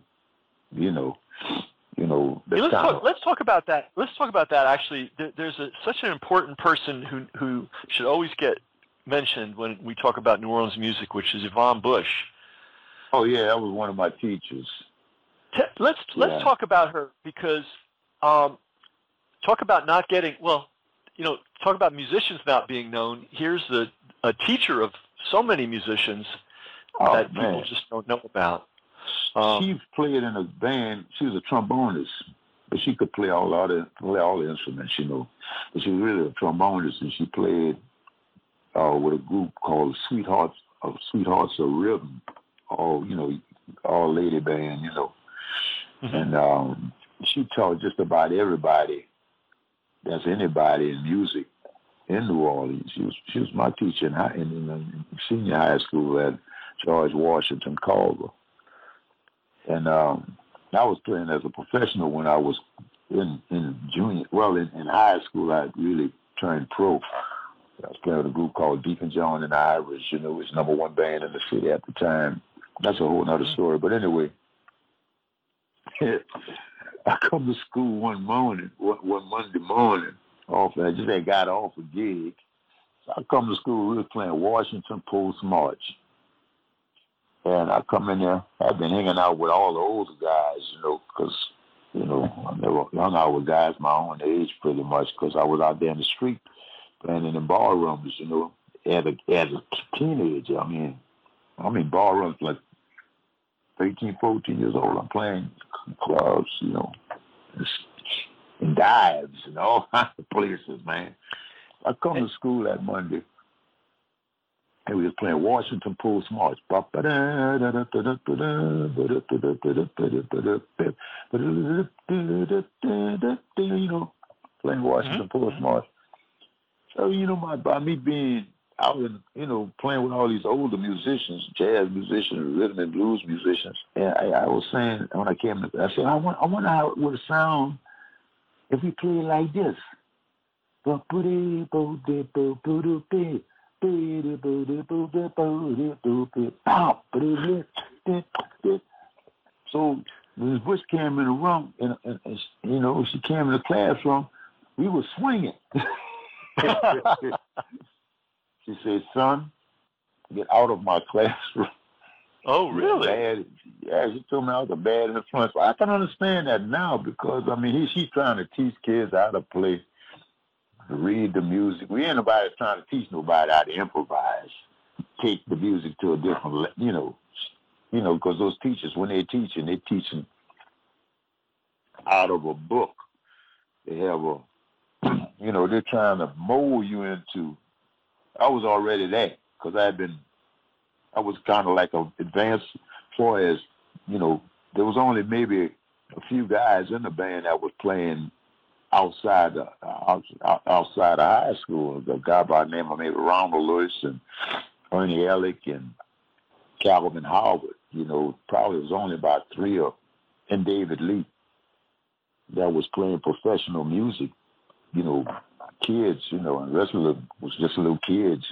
Let's talk about that. Let's talk about that. Actually, there's such an important person who should always get mentioned when we talk about New Orleans music, which is Yvonne Bush. Oh yeah, that was one of my teachers. Let's talk about her because talk about not getting talk about musicians not being known. Here's a teacher of so many musicians that people just don't know about. She played in a band. She was a trombonist, but she could play all the instruments, But she was really a trombonist, and she played with a group called Sweethearts Sweethearts of Rhythm, all lady band, Mm-hmm. and she taught just about everybody that's anybody in music in New Orleans. She was my teacher in senior high school at George Washington Culver, and I was playing as a professional when I was in junior. Well, in high school, I really turned pro. I was playing with a group called Deacon John and the Irish. It was #1 band in the city at the time. That's a whole other story. But anyway, I come to school one Monday morning. I just had got off a gig. So I come to school, we were playing Washington Post March. And I come in there, I've been hanging out with all the older guys, because, I never hung out with guys my own age pretty much, because I was out there in the street playing in the ballrooms, as a teenager. I mean ballrooms like 13, 14 years old. I'm playing clubs, and dives and all kinds of places, man. I come to school that Monday, and we was playing Washington Post March. Playing Washington Post March. So, by me being out and, playing with all these older musicians, jazz musicians, rhythm and blues musicians, and I was saying when I came, I said, I wonder how it would sound if we play it like this. So Ms. Bush came in the room, and she came in the classroom. We were swinging. She said, "Son, get out of my classroom." Oh, really? Bad. Yeah, she told me I was a bad influence. But I can understand that now because, she's trying to teach kids how to play, to read the music. We ain't nobody trying to teach nobody how to improvise, take the music to a different, because those teachers, when they're teaching out of a book. They have they're trying to mold you into. I was already there because I was kind of like an advanced far as, there was only maybe a few guys in the band that was playing outside of high school. A guy by the name of maybe Ronald Lewis and Ernie Ellick and Calvin Howard. Probably was only about three and David Lee that was playing professional music. Kids, and the rest of them was just little kids,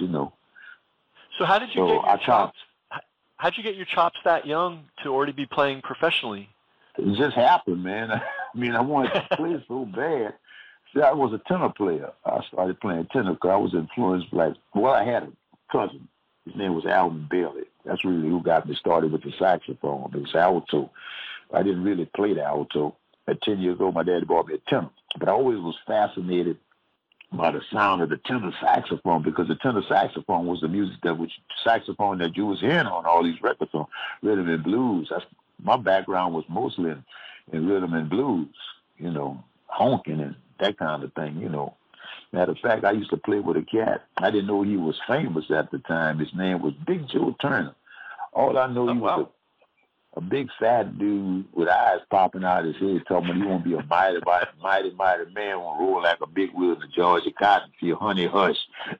So how did you get your chops? How'd you get your chops that young to already be playing professionally? It just happened, man. I wanted to play so bad. See, I was a tenor player. I started playing tenor because I was influenced I had a cousin. His name was Alvin Bailey. That's really who got me started with the saxophone. It was alto. I didn't really play the alto. At 10 years old, my daddy bought me a tenor. But I always was fascinated by the sound of the tenor saxophone because the tenor saxophone was the music saxophone that you was hearing on all these records on rhythm and blues. My background was mostly in rhythm and blues, honking and that kind of thing, Matter of fact, I used to play with a cat. I didn't know he was famous at the time. His name was Big Joe Turner. All I know, he was a big fat dude with eyes popping out of his head, talking about he won't be a mighty man, won't roll like a big wheel in the Georgia cotton field, honey hush.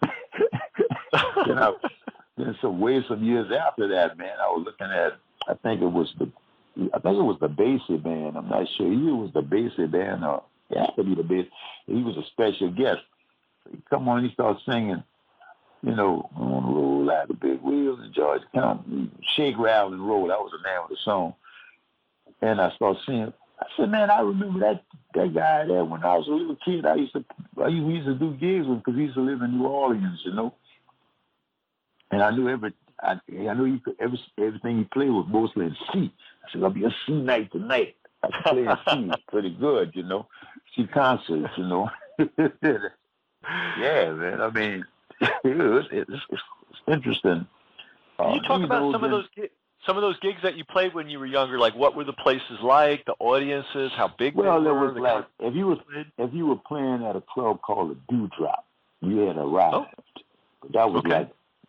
Then some years after that, man, I was looking at, I think it was the Basie band. I'm not sure. He was the Basie band, or it had to be the Basie. He was a special guest. So he come on, he started singing, on the roll like a big wheel in Georgia County. Shake, rattle, and roll. That was the name of the song. And I started singing. I said, man, I remember that guy there when I was a little kid. We used to do gigs with him because he used to live in New Orleans, And I knew everything he played was mostly in C. I said, I'll be a C night tonight. I could play in C pretty good, C concerts, Yeah, man. It's interesting. Can you talk about some of those gigs that you played when you were younger? Like, what were the places like? The audiences? How big they were? Well, it was like if you were playing at a club called a Dewdrop, you had arrived. That was like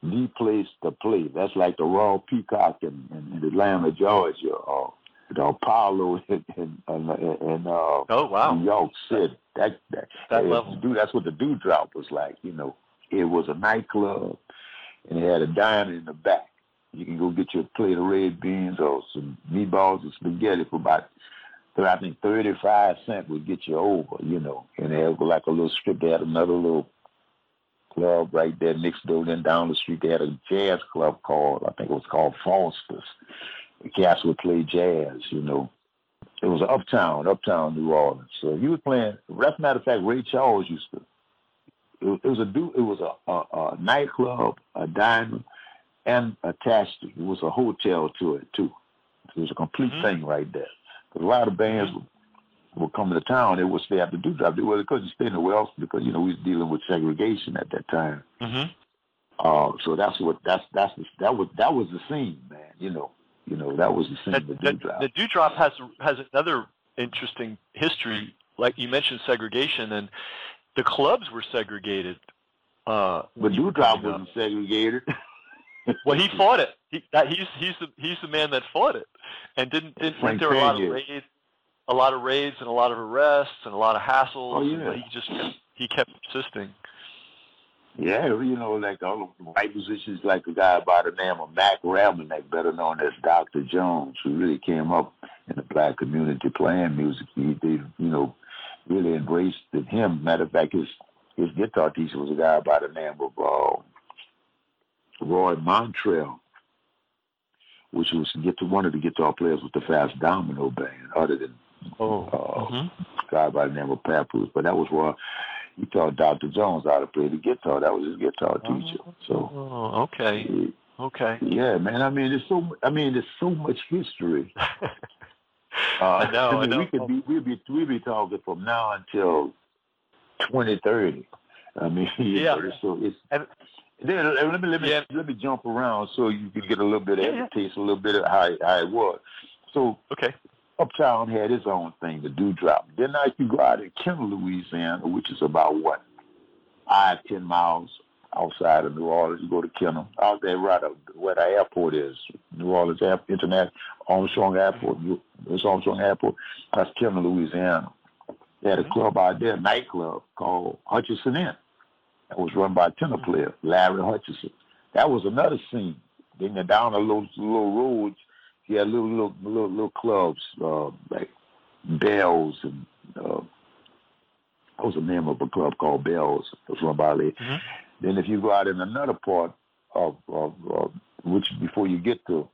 the place to play. That's like the Royal Peacock in Atlanta, Georgia, or the Apollo in oh wow, New York City. That level. That's what the Dewdrop was like. You know, it was a nightclub, and it had a diner in the back. You can go get your plate of red beans or some meatballs or spaghetti for about, I think, 35 cents would get you over. You know, and they had like a little strip. They had another little club right there next door. Then down the street, they had a jazz club called, I think it was called Foster's. The cats would play jazz, you know. It was uptown New Orleans. So he was playing. As a matter of fact, Ray Charles used to. It was a nightclub, a diner, and attached to it. It was a hotel to it too. It was a complete thing right there. Because a lot of bands would come to town. They would stay at the Dewdrop. Well, they couldn't stay nowhere else because we was dealing with segregation at that time. So that was the scene, man. You know, that was the scene. The Dewdrop. The Dewdrop has another interesting history. Like you mentioned, segregation, and the clubs were segregated. But Dewdrop wasn't segregated. Well, he fought it. He's the man that fought it, and didn't there were a lot of raids and a lot of arrests and a lot of hassles. Oh yeah. But he kept persisting. Yeah, you know, like all the white musicians, like a guy by the name of Mac Rabenek, better known as Dr. Jones, who really came up in the black community playing music. He really embraced him. Matter of fact, his guitar teacher was a guy by the name of Roy Montrell, which was one of the guitar players with the Fast Domino band, other than a guy by the name of Papoose. But that was Roy. He taught Dr. Jones how to play the guitar. That was his guitar teacher. So, okay. Yeah, man. I mean, there's so much history. I know. We'll be talking from now until 2030. I mean, let me jump around so you can get a little bit of taste, a little bit of how it was. So, Uptown had its own thing, the Dewdrop. Then now you go out in Kenner, Louisiana, which is about 10 miles outside of New Orleans. You go to Kenner, out there right up where the airport is, New Orleans International Armstrong Airport. It's Armstrong Airport. That's Kenner, Louisiana. They had a club out there, a nightclub called Hutchinson Inn. That was run by a tenor player, Larry Hutchinson. That was another scene. Then down a little roads, you had little clubs like Bells, and that was the name of a club called Bells. It was run by Lee. Then if you go out in another part of which before you get to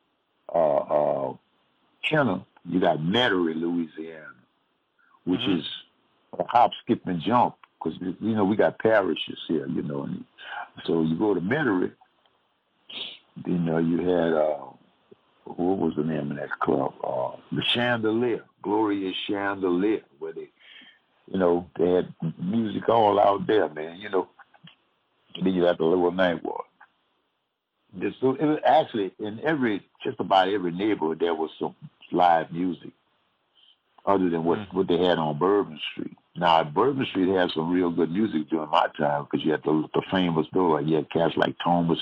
Kenner, you got Metairie, Louisiana, which is a hop, skip, and jump. Because, we got parishes here, and so you go to Metairie, then you had, what was the name of that club? The Chandelier, Glorious Chandelier, where they had music all out there, man, And then you had the Lower Ninth Ward. So it was actually in just about every neighborhood there was some live music, other than what they had on Bourbon Street. Now, Bourbon Street had some real good music during my time because you had the famous door. You had cats like Thomas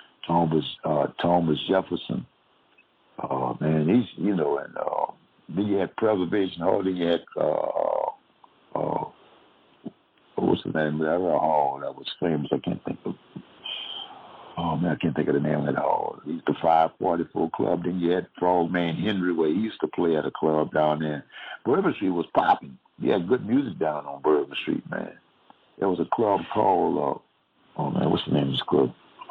Jefferson. Man, he's and then you had Preservation Hall. Then you had what was the name of that hall that was famous? I can't think of. Oh man, I can't think of the name of that hall. He's the 544 Club. Then you had Frogman Henry, where he used to play at a club down there. Bourbon Street was popping. He had good music down on Bourbon Street, man. There was a club called, what's the name of this club?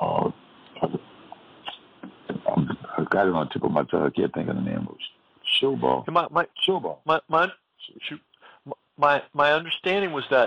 I got it on the tip of my tongue. I can't think of the name of it. Showball. Showball. My understanding was that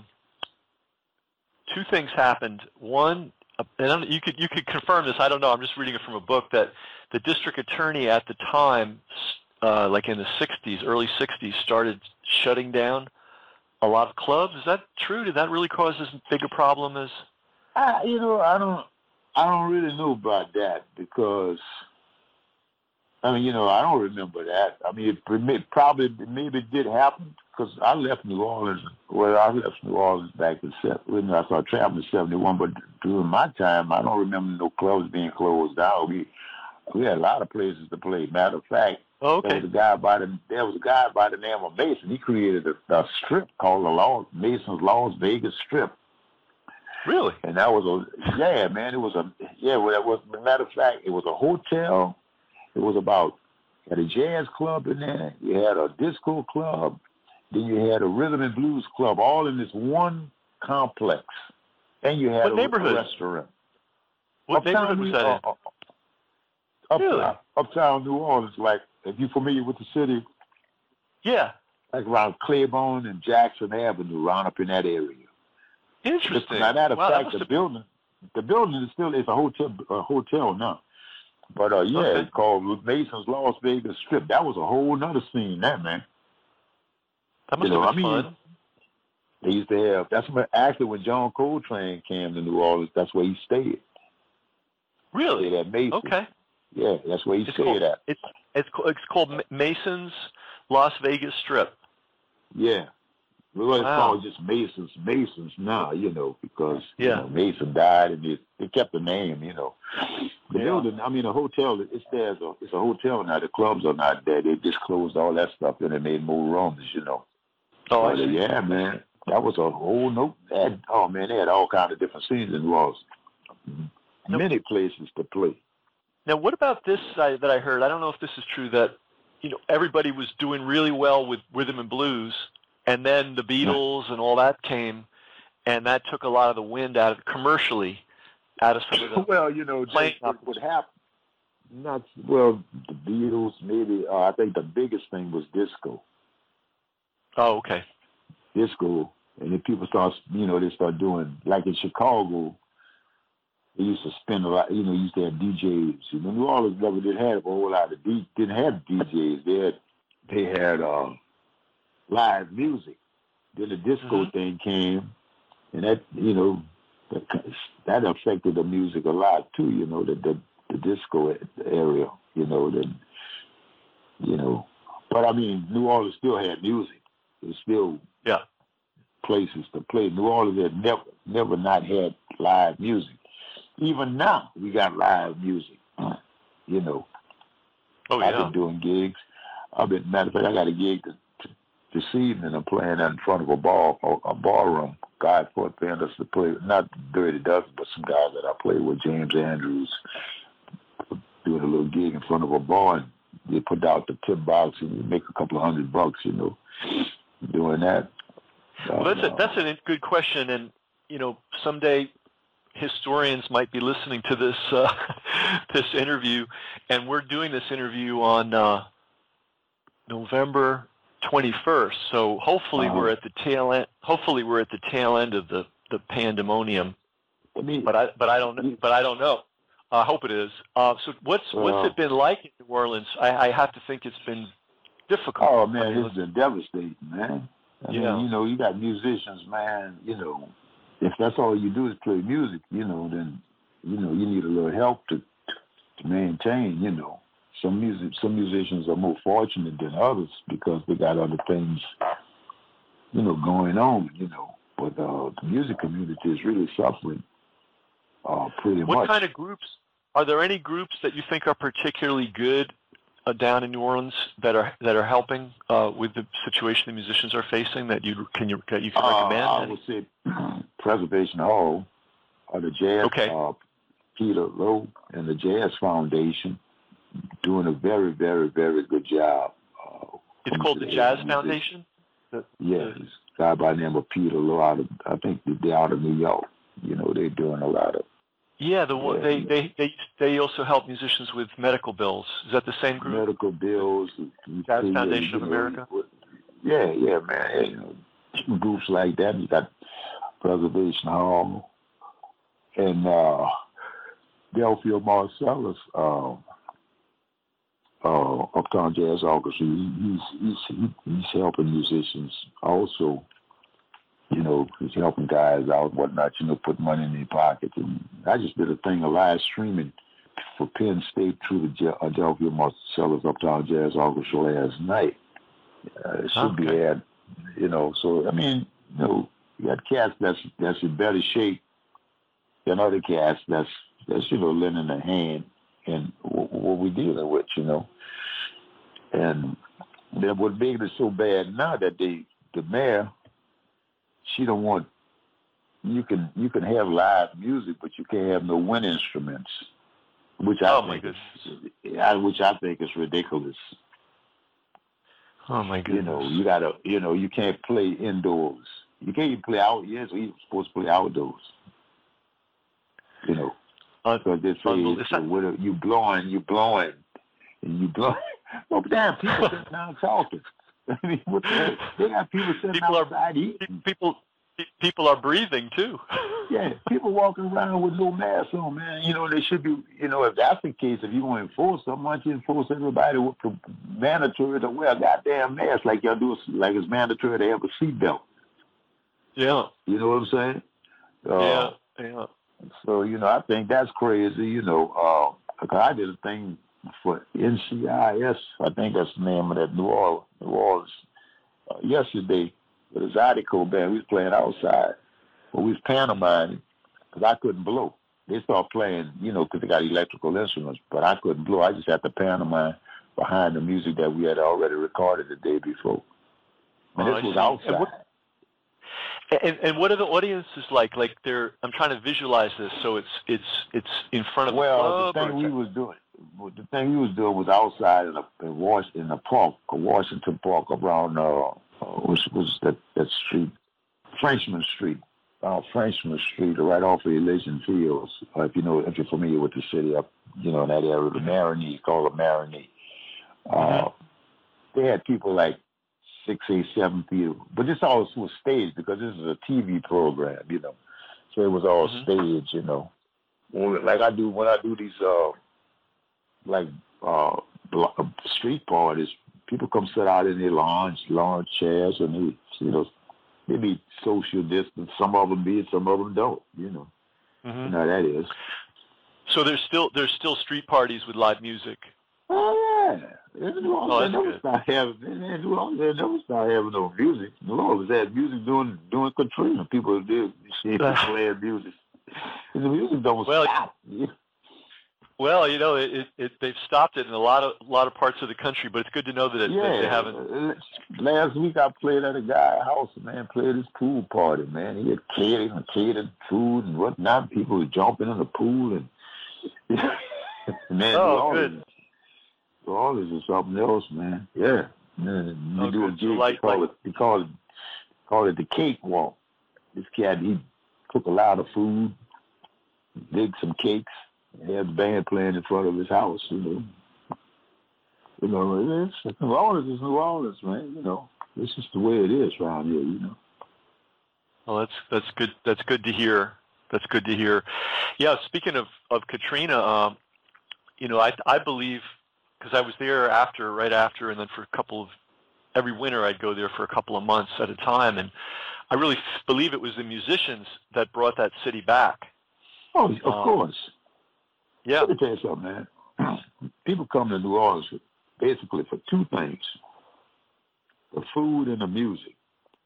two things happened. One, and you could confirm this. I don't know. I'm just reading it from a book that the district attorney at the time, like in the early 60s, started shutting down a lot of clubs. Is that true? Did that really cause as big a problem as? I don't really know about that because, I don't remember that. I mean, maybe it did happen because I left New Orleans Well, I left New Orleans back in I started traveling in '71, but during my time, I don't remember no clubs being closed down. We had a lot of places to play. Matter of fact, there was a guy by the name of Mason. He created a strip called Mason's Las Vegas Strip. Really? And that was matter of fact, it was a hotel. It was had a jazz club in there. You had a disco club. Then you had a rhythm and blues club, all in this one complex. And you had a restaurant. What neighborhood was that in? Uptown New Orleans, like, if you're familiar with the city. Yeah. Like around Claiborne and Jackson Avenue, around up in that area. Interesting. Now, matter of fact, the building is still, it's a hotel now. But, it's called Mason's Las Vegas Strip. That was a whole nother scene, man. That must have been fun. They used to have, when John Coltrane came to New Orleans, that's where he stayed. Really? He stayed at Mason. Okay. Yeah, that's where he stayed at. It's called Mason's Las Vegas Strip. Yeah. Well, it's called just Mason's now, because Mason died and they kept the name, The building, the hotel, it's there. It's a hotel now. The clubs are not there. They just closed all that stuff and they made more rooms, Oh, I see. Yeah, man. That was a whole they had all kinds of different scenes in New Orleans. Many places to play. Now, what about this that I heard? I don't know if this is true, that, everybody was doing really well with rhythm and blues, and then the Beatles and all that came, and that took a lot of the wind out of commercially out of some of the what would happen. The Beatles, maybe. I think the biggest thing was disco. Oh, okay. Disco, and then people they start doing, like in Chicago, they used to spend a lot, used to have DJs. New Orleans never didn't have a whole lot of didn't have DJs. They had live music. Then the disco thing came, and that that affected the music a lot too. The disco area. But New Orleans still had music. There's still places to play. New Orleans had never not had live music. Even now, we got live music. Oh, yeah. I've been doing gigs. Matter of fact, I got a gig this evening. I'm playing in front of a ballroom. Guy Ford paying us to play, not Dirty Dozen, but some guys that I played with, James Andrews, doing a little gig in front of a bar. And they put out the tip box and you make a couple of $100, doing that. Well, that's a good question, and someday historians might be listening to this this interview, and we're doing this interview on November 21st. So hopefully we're at the tail end. Hopefully we're at the tail end of the pandemonium. But I don't know. I hope it is. So what's it been like in New Orleans? I have to think it's been difficult. Oh man, it's been devastating, man. I mean, you got musicians, man. If that's all you do is play music, then you need a little help to maintain. Some musicians are more fortunate than others because they got other things, going on. But the music community is really suffering. Pretty much. What kind of groups? Are there any groups that you think are particularly good down in New Orleans that are helping with the situation the musicians are facing that you can recommend? I would say Preservation Hall, or the Jazz. Okay. Peter Lowe and the Jazz Foundation doing a very, very, very good job. It's called the Jazz Foundation. Yes, a guy by the name of Peter Lowe I think they're out of New York. They're doing a lot of. Yeah, they also help musicians with medical bills. Is that the same group? Medical bills. Jazz Foundation of America. Yeah, man. Groups like that. You got Preservation Hall and Delphia Marcellus, Uptown Jazz Orchestra. He's helping musicians also. He's helping guys out, whatnot, put money in their pockets. And I just did a live streaming for Penn State through the Delphia Marcellus Uptown Jazz Orchestra last night. It should be aired, so, you got cats that's in better shape than other cats that's lending a hand in what we're dealing with, And then what made it so bad now that the mayor, she don't want, you can have live music, but you can't have no wind instruments, which I think is ridiculous. Oh my goodness! You gotta, you can't play indoors. You can't even play out. Yes, we're supposed to play outdoors. Because they say you blowing, and you blowing. Oh damn! People sitting down talking. I mean, what the heck? They got people sitting outside eating. People are breathing too. Yeah, people walking around with no mask on, man. They should be. If that's the case, if you want to enforce something, why don't you enforce everybody with mandatory to wear a goddamn mask like y'all do? Like it's mandatory to have a seatbelt. Yeah. You know what I'm saying? Yeah. So I think that's crazy. Because I did a thing for NCIS. I think that's the name of that New Orleans yesterday. With a Zydeco band, we was playing outside, but we was pantomiming because I couldn't blow. They started playing, because they got electrical instruments, but I couldn't blow. I just had to pantomime behind the music that we had already recorded the day before. And this was outside. And what are the audiences like? Like I'm trying to visualize this. So it's in front of a club. The thing we was doing was outside in Washington Park around was that street, Frenchman Street, right off of Elysian Fields. If you're familiar with the city up, in that area, the Marigny, called the Marigny. They had people like 6, 8, 7 people, but this all was staged because this is a TV program, So it was all staged, Like I do when I do these street parties. People come sit out in their lawn chairs, and they be social distance. Some of them be, some of them don't. You know how that is. So there's still street parties with live music. Oh yeah, they never start having no music. New Orleans had music during Katrina. People did playing music. The music don't stop. Well, they've stopped it in a lot of parts of the country, but it's good to know that they haven't. Last week I played at a guy's house, man. Played his pool party, man. He had catered food and whatnot. People were jumping in the pool and man. Good. New Orleans is something else, man. Yeah. Man, do a gig. They call it the cakewalk. This cat, he cook a lot of food, did some cakes. He had the band playing in front of his house, New Orleans is New Orleans, man. This is the way it is around here, Well, that's good. That's good to hear. That's good to hear. Yeah. Speaking of Katrina, I believe because I was there right after, and then for every winter I'd go there for a couple of months at a time, and I really believe it was the musicians that brought that city back. Oh, of course. Yeah. Let me tell you something, man. People come to New Orleans basically for two things: the food and the music.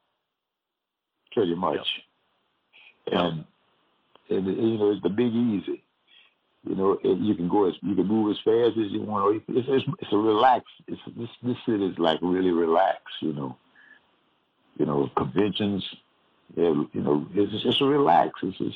Pretty much. Yep. And it's the Big Easy. You can move as fast as you want. It's a relaxed. This city is like really relaxed. Conventions. It's a relax.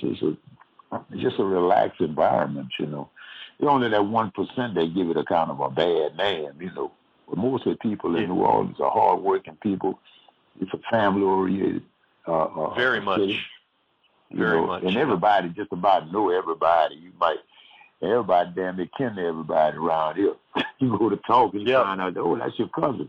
It's just a relaxed environment, It's only that 1% they give it a kind of a bad name, But most of the people in New Orleans are hardworking people. It's a family-oriented very much. City, very much. And everybody just about know everybody. Everybody damn near kin to everybody around here. You go to talk and you find out, oh, that's your cousin,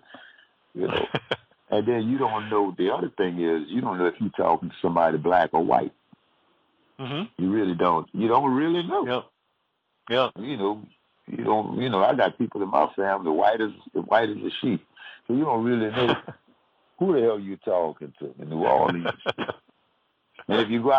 And then you don't know. The other thing is, you don't know if you're talking to somebody black or white. You really don't. You don't really know. Yeah. You don't. I got people in my family white as a sheep, so you don't really know who the hell you're talking to in New Orleans. And if you go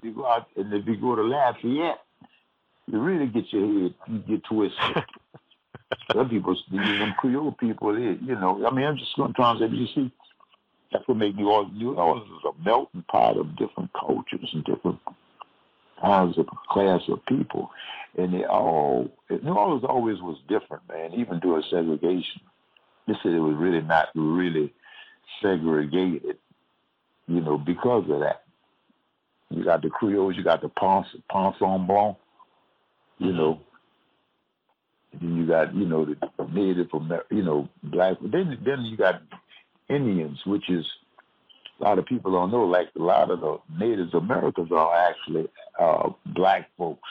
to Lafayette, you really get your head twisted. Some people, them Creole people, I'm just going to say, you see, That's what makes New Orleans. New Orleans is a melting pot of different cultures and different kinds of class of people, and New Orleans always was different, man. Even during segregation, this city was really not really segregated, because of that. You got the Creoles, you got the Ponson Blanc, and then you got the Native Black. Then you got Indians, which is a lot of people don't know. Like a lot of the Native Americans are actually black folks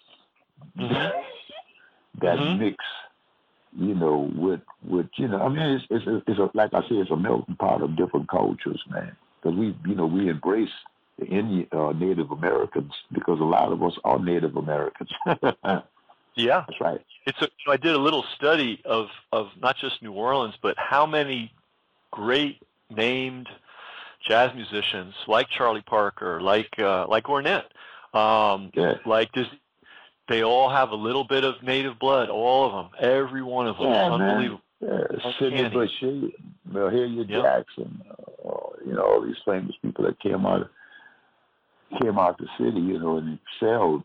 that mix, with I mean, it's like I said, it's a melting pot of different cultures, man. Because we embrace the Native Americans because a lot of us are Native Americans. Yeah, that's right. I did a little study of not just New Orleans, but how many great named jazz musicians like Charlie Parker, like Ornette, like Disney. They all have a little bit of native blood, all of them, every one of them. Yeah, unbelievable. Yeah, Sidney Bechet, Mahalia Jackson, all these famous people that came out the city, and excelled,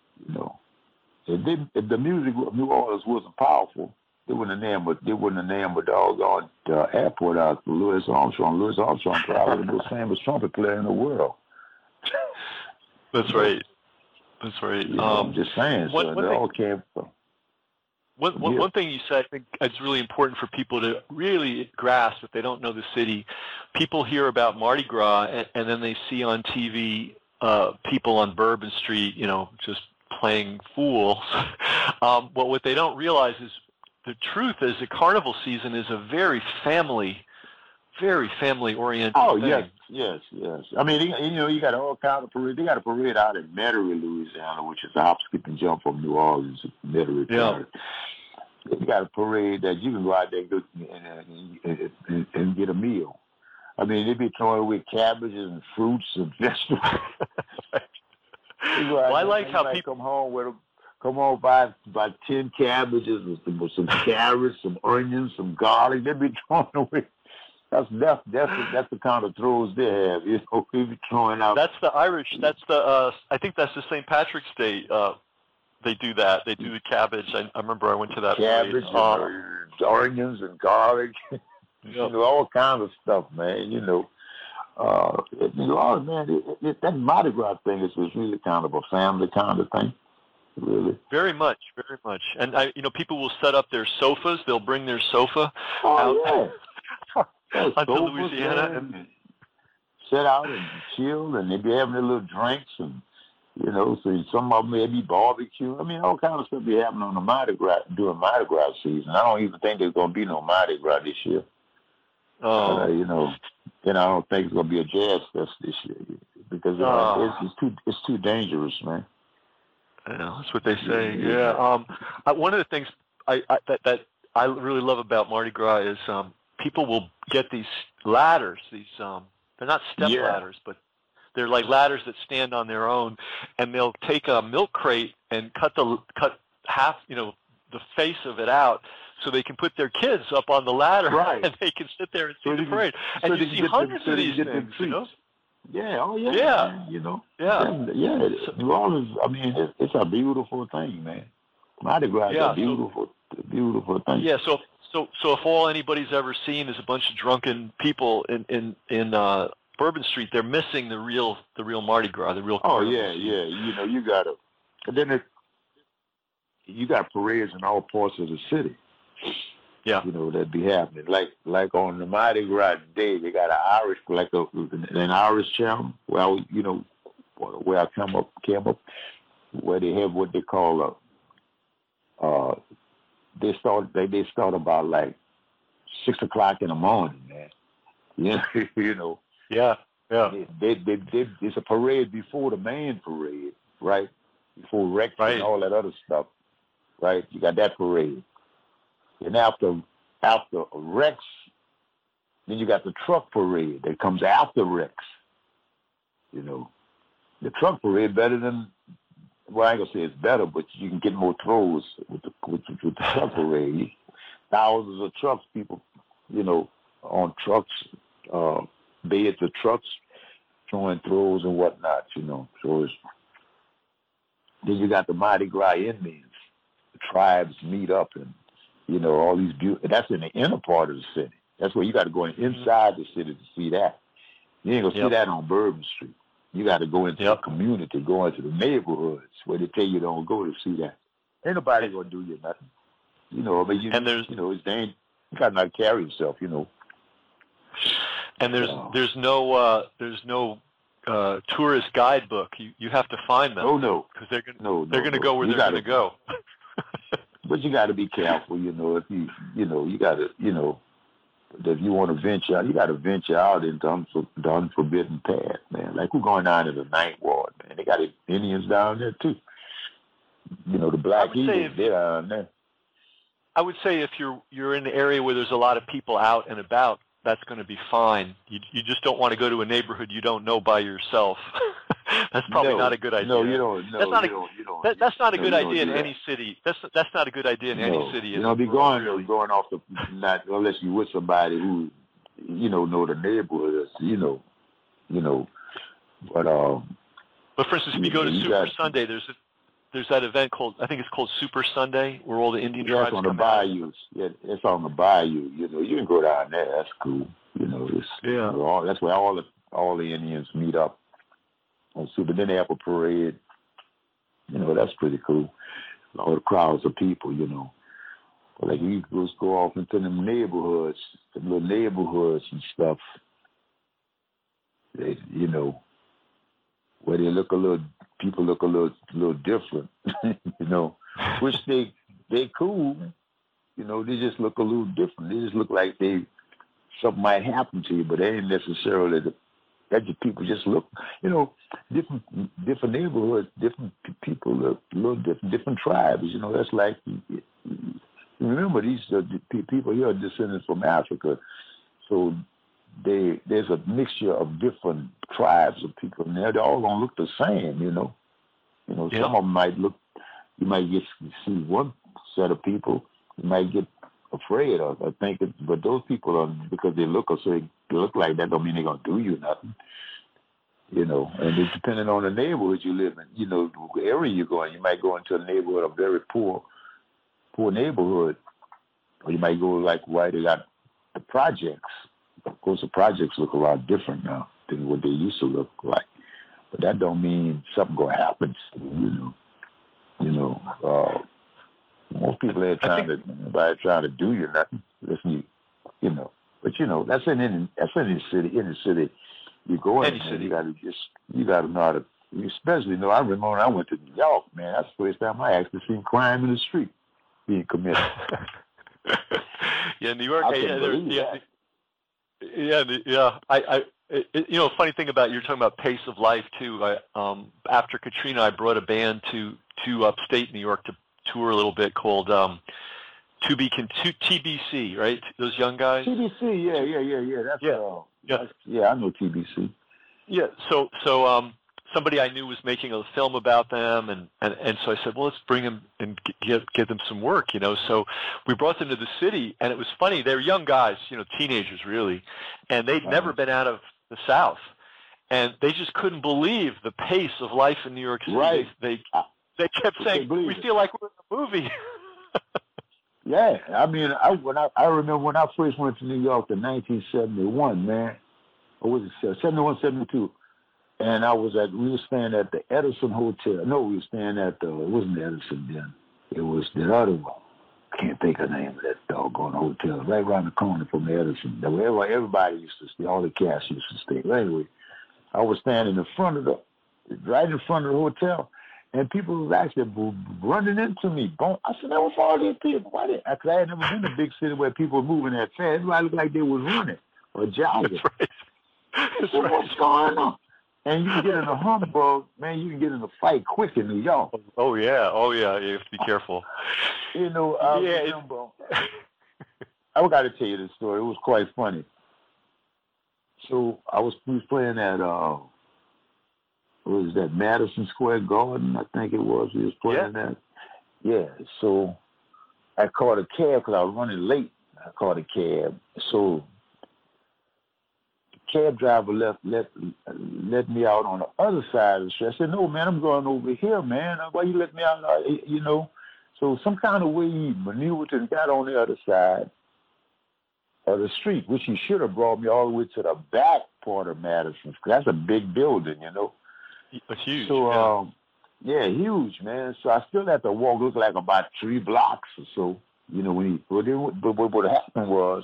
If the music of New Orleans wasn't powerful, they wouldn't have named a doggone airport out for Louis Armstrong. Louis Armstrong, probably the most famous trumpet player in the world. That's right. That's right. I'm just saying. All came from. One thing you said, I think it's really important for people to really grasp if they don't know the city. People hear about Mardi Gras, and then they see on TV people on Bourbon Street, just playing fools. But what they don't realize is the truth is the carnival season is a very family-oriented thing. Yes. I mean, you got all kind of parade. They got a parade out in Metairie, Louisiana, which is a hop, skip, and jump from New Orleans, Metairie. Yeah. You got a parade that you can go out there and get a meal. I mean, they be throwing away cabbages and fruits and vegetables. I like how people come home buy 10 cabbages with some carrots, some onions, some garlic. They be throwing away. That's the kind of throws they have. They be throwing out. That's the Irish. That's the. I think that's the St. Patrick's Day. They do that. They do the cabbage. I remember I went to that. Cabbage, and onions, and garlic. All kinds of stuff, man. New Orleans, man. That Mardi Gras thing is really kind of a family kind of thing. Really. Very much. And people will set up their sofas. They'll bring their sofa out. Onto Louisiana and sit out and chill, and they be having their little drinks, and so some of them may be barbecue. I mean, all kinds of stuff be happening on the Mardi Gras during Mardi Gras season. I don't even think there's going to be no Mardi Gras this year. Oh, I don't think it's going to be a jazz fest this year because it's too dangerous, man. Yeah, that's what they say. Yeah. One of the things that I really love about Mardi Gras is people will get these ladders. They're not step ladders, but they're like ladders that stand on their own, and they'll take a milk crate and cut half, the face of it out, so they can put their kids up on the ladder, right, and they can sit there and see the parade. And you see hundreds of these things, Yeah, oh yeah, yeah, man, yeah. New Orleans, I mean, it's a beautiful thing, man. Mardi Gras is a beautiful thing. Yeah, so if all anybody's ever seen is a bunch of drunken people in Bourbon Street, they're missing the real Mardi Gras, the real. Oh yeah. You got it. And then you got parades in all parts of the city. Yeah. That be happening. Like on the Mardi Gras day, they got an Irish channel. Well, where I came up, where they have what they call they start about like 6 o'clock in the morning, man. Yeah. It's a parade before the main parade, right? Before Rex and all that other stuff, right? You got that parade. And after Rex, then you got the truck parade that comes after Rex. The truck parade better than, well, I ain't gonna say it's better, but you can get more throws with the truck parade. Thousands of trucks, people, on trucks, beds of trucks, throwing throws and whatnot, you know. So then you got the Mardi Gras Indians. The tribes meet up and, you know, all these that's in the inner part of the city. That's where you got to go inside the city to see that. You ain't going to see that on Bourbon Street. You got to go into the community, go into the neighborhoods where they tell you don't go to see that. Ain't nobody going to do you nothing. You know, but you know, it's dangerous. You got to not carry yourself, you know. And there's no tourist guidebook. You have to find them. Oh no, because they're going to go where they're going to go. But you got to be careful, you know. If you got to, you know, if you want to venture out, you got to venture out into the unforbidden path, man. Like we're going down to the Ninth Ward, man. They got Indians down there too. You know, the Black Eagles, they're down there. I would say if you're in the area where there's a lot of people out and about, that's going to be fine. You just don't want to go to a neighborhood you don't know by yourself. That's probably not a good idea. No, you don't. No, that's not a good idea in any city. That's not a good idea in any city. You don't be going off the not unless you with somebody who you know the neighborhood. You know. But for instance, if you go to Super Sunday, there's that event I think it's called Super Sunday, where all the Indian tribes come out. It's on the bayous. Yeah, it's on the bayou. You know, you can go down there. That's cool. You know, that's where all the Indians meet up on Super. Then they have a parade. You know, that's pretty cool. All the crowds of people. You know, but like you just go off into them neighborhoods, the little neighborhoods and stuff. You know, where people look a little different, you know, which they cool, you know, they just look a little different. They just look like something might happen to you, but they ain't necessarily that people just look, you know, different neighborhoods, different people look a little different tribes, you know. That's like, remember these people here are descended from Africa, so there's a mixture of different tribes of people, and they all don't look the same, you know. You know, some of them might look. You might see one set of people. You might get afraid of. I think, but those people are because they look like that. Don't mean they're gonna do you nothing. You know, and it's depending on the neighborhood you live in. You know, the area you go in. You might go into a neighborhood, a very poor neighborhood, or you might go like why they got the projects. Of course, the projects look a lot different now than what they used to look like. But that don't mean something gonna happen to you, you know. Most people ain't trying to do you nothing. Listen, you know. But you know, that's in the city. In the city, you go in there, you gotta know how to. Especially, you know, I remember when I went to New York, man. That's the first time I actually seen crime in the street being committed. Yeah, New York. You know, funny thing about you're talking about pace of life too. After Katrina, I brought a band to upstate New York to tour a little bit called TBC, right? Those young guys. TBC, yeah. I know TBC. Yeah, so somebody I knew was making a film about them, and so I said, well, let's bring them and give them some work, you know. So we brought them to the city, and it was funny. They were young guys, you know, teenagers really, and they'd never been out of the South, and they just couldn't believe the pace of life in New York City. Right. They kept saying, we feel like we're in a movie. Yeah, I mean, I remember when I first went to New York in 1971, man, or was it 71, 72? And we were staying at the Edison Hotel. No, we were staying at it wasn't Edison then. It was the other one. I can't think of the name of that doggone hotel. Right around the corner from Edison. Everybody used to stay. All the cast used to stay. But anyway, I was standing right in front of the hotel, and people was actually running into me. I said, man, what's all these people? Because I had never been in a big city where people were moving that fast. Everybody looked like they was running or jogging. That's right. What's going on? And you can get in a humbug, man. You can get in a fight quick in New York. Oh yeah. You have to be careful. You know, I got to tell you this story. It was quite funny. So we was playing at what was that, Madison Square Garden? I think it was. We was playing that. Yeah. So I caught a cab because I was running late. I caught a cab. So cab driver let me out on the other side of the street. I said, no, man, I'm going over here, man. Why you let me out? You know. So some kind of way he maneuvered and got on the other side of the street, which he should have brought me all the way to the back part of Madison. That's a big building, you know. It's huge. So, yeah, huge, man. So I still had to walk, look like about 3 blocks or so. You know, what happened was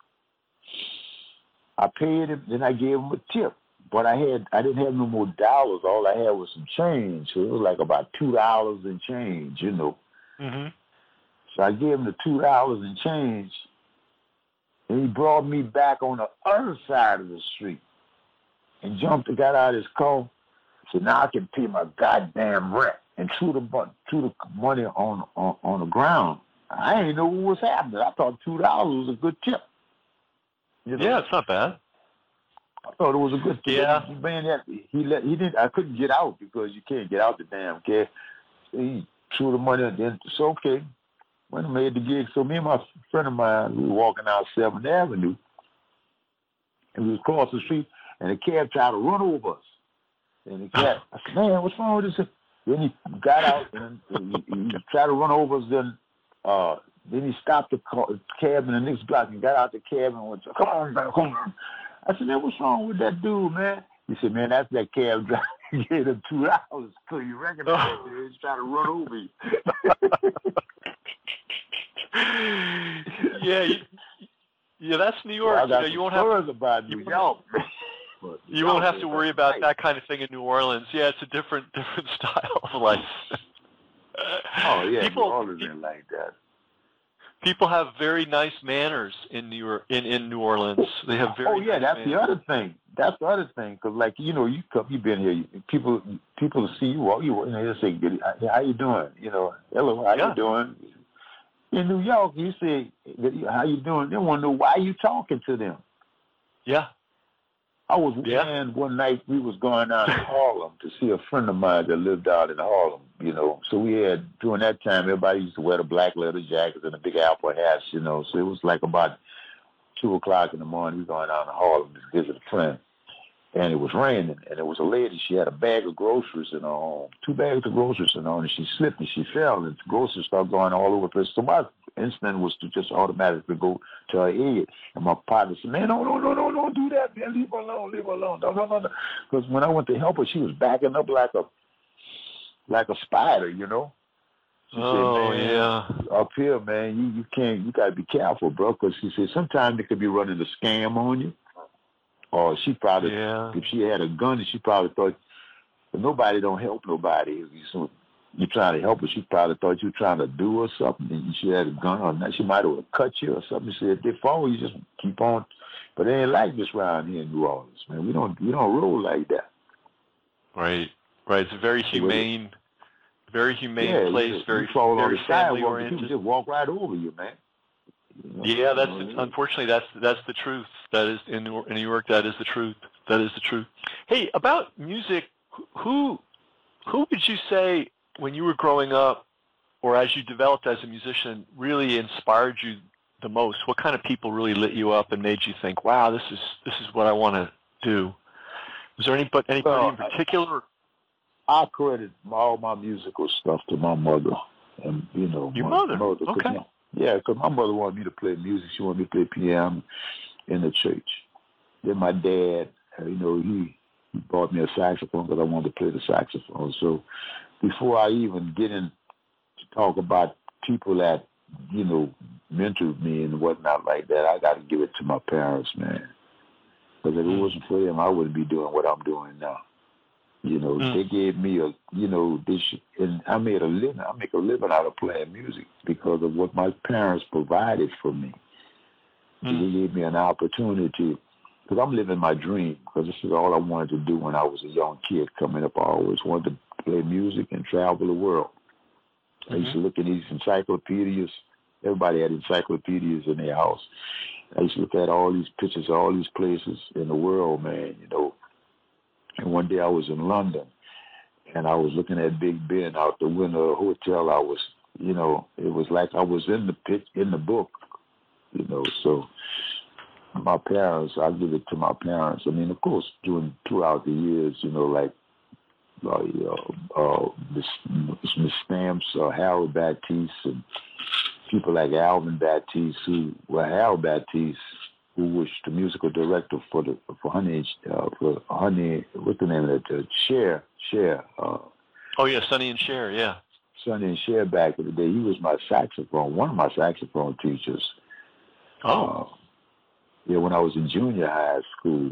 I paid him, then I gave him a tip. But I didn't have no more dollars. All I had was some change. So it was like about $2 and change, you know. Mm-hmm. So I gave him the $2 and change, and he brought me back on the other side of the street and got out of his car. So now I can pay my goddamn rent and threw the money on the ground. I didn't know what was happening. I thought $2 was a good tip. You know? Yeah, it's not bad. I thought it was a good tip. Yeah. Man, he didn't. I couldn't get out because you can't get out the damn cab. So he threw the money and then it's okay. When I made the gig, so me and my friend of mine, we were walking out 7th Avenue, and we was across the street, and the cab tried to run over us. And the cab, I said, man, what's wrong with this? Then he got out, and he tried to run over us. Then he stopped the cab in the next block and got out the cab and went, come on, man, come on. I said, man, what's wrong with that dude, man? He said, man, that's that cab driver. He gave him $2 so you recognize it. He's trying to run over you. Yeah, that's New York. Well, you won't have about New York. You won't have to worry about that kind of thing in New Orleans. Yeah, it's a different style of life. Oh yeah, New Orleans ain't like that. People have very nice manners in New Orleans. They have very. Oh yeah, nice that's manners. the other thing. That's the other thing, because like you've been here. People see you walk. They say, "How you doing?" You know, "Hello, how you doing?" In New York, you say, "How you doing?" They want to know why you talking to them. Yeah. Man, one night we was going down to Harlem to see a friend of mine that lived out in Harlem, you know. So we had, during that time, everybody used to wear the black leather jackets and the big apple hats, you know. So it was like about 2 o'clock in the morning. We were going down to Harlem to visit a friend. And it was raining, and there was a lady. She had a bag of groceries in her home, 2 bags of groceries in her home, and she slipped and she fell, and the groceries started going all over the place. So my instinct was to just automatically go to her aid. And my partner said, man, no, don't do that, man. Leave her alone. No. Because when I went to help her, she was backing up like a spider, you know. She said, man, up here, man, you can't, you got to be careful, bro, because she said sometimes they could be running a scam on you. Or she probably, if she had a gun, she probably thought, but nobody don't help nobody. So you're trying to help her, she probably thought you were trying to do or something, and she had a gun, or not, she might have cut you or something. She said, if they follow you, just keep on. But it ain't like this around here in New Orleans, man. We don't roll like that. Right. It's a very humane place, very family oriented. People just walk right over you, man. Yeah, unfortunately that's the truth. That is in New York. That is the truth. Hey, about music, who would you say when you were growing up, or as you developed as a musician, really inspired you the most? What kind of people really lit you up and made you think, "Wow, this is what I want to do"? Was there anybody in particular? I credit all my musical stuff to my mother, and your mother. Okay. Yeah, because my mother wanted me to play music. She wanted me to play piano in the church. Then my dad, he bought me a saxophone because I wanted to play the saxophone. So before I even get in to talk about people that, mentored me and whatnot like that, I got to give it to my parents, man. Because if it wasn't for them, I wouldn't be doing what I'm doing now. They gave me and I made a living. I make a living out of playing music because of what my parents provided for me. They gave me an opportunity, because I'm living my dream, because this is all I wanted to do when I was a young kid coming up. I always wanted to play music and travel the world. I used to look at these encyclopedias. Everybody had encyclopedias in their house. I used to look at all these pictures of all these places in the world, man, And one day I was in London, and I was looking at Big Ben out the window of the hotel. I was, it was like I was in the book, So my parents, I give it to my parents. I mean, of course, throughout the years, like Miss Stamps, Harold Baptiste, and people like Alvin Baptiste, Harold Baptiste, who was the musical director for Honey, what's the name of that? Cher. Oh yeah, Sonny and Cher, yeah. Sonny and Cher back in the day. He was one of my saxophone teachers. Oh. When I was in junior high school,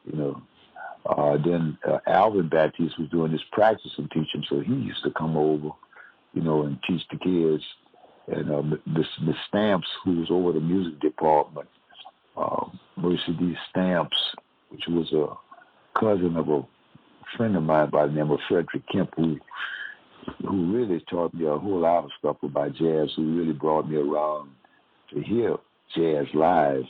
then Alvin Baptiste was doing this practice and teaching, so he used to come over, and teach the kids. And Miss Stamps, who was over the music department, Mercy D. Stamps, which was a cousin of a friend of mine by the name of Frederick Kemp, who really taught me a whole lot of stuff about jazz, who really brought me around to hear jazz live.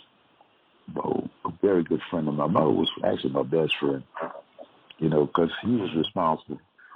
A very good friend of mine. My mother was actually my best friend, because he was responsible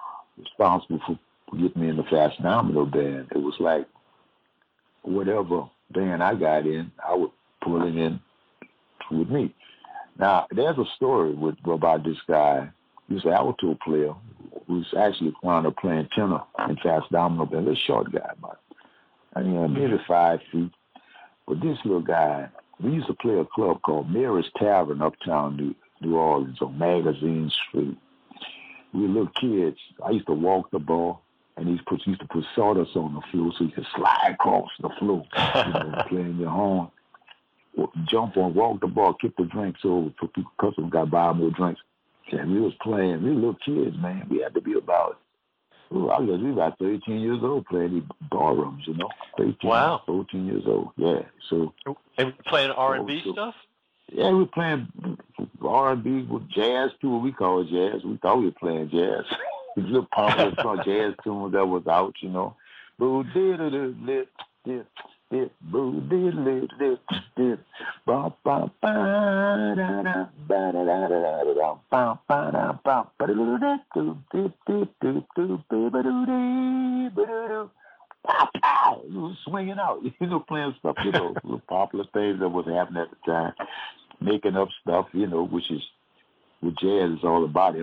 for getting me in the Fats Domino band. It was like whatever band I got in, I would pull it in with me. Now, there's a story about this guy. He was an alto player who's actually wound up playing tenor in Fats Domino band. A short guy, about maybe 5 feet. But this little guy, we used to play a club called Mary's Tavern uptown New Orleans on Magazine Street. We were little kids. I used to walk the ball, and he used to put sawdust on the floor so you could slide across the floor, playing your horn. Jump on, walk the ball, kick the drinks over so people, customers got to buy more drinks. And we was playing. We were little kids, man. We had to be about, we were about 13 years old playing these ballrooms, 13, wow. 14 years old, yeah. So. And playing R&B stuff? Yeah, we were playing R&B with jazz too, what we call jazz. We thought we were playing jazz. These little popular jazz tunes that was out, Boo diddle dip, boo diddle dip, ba ba ba da da ba da da da da da ba ba da ba ba do do do do do do do ba do do ba do do. Pow, pow, you was swinging out, playing stuff, little popular things that was happening at the time, making up stuff, which is what jazz is all about,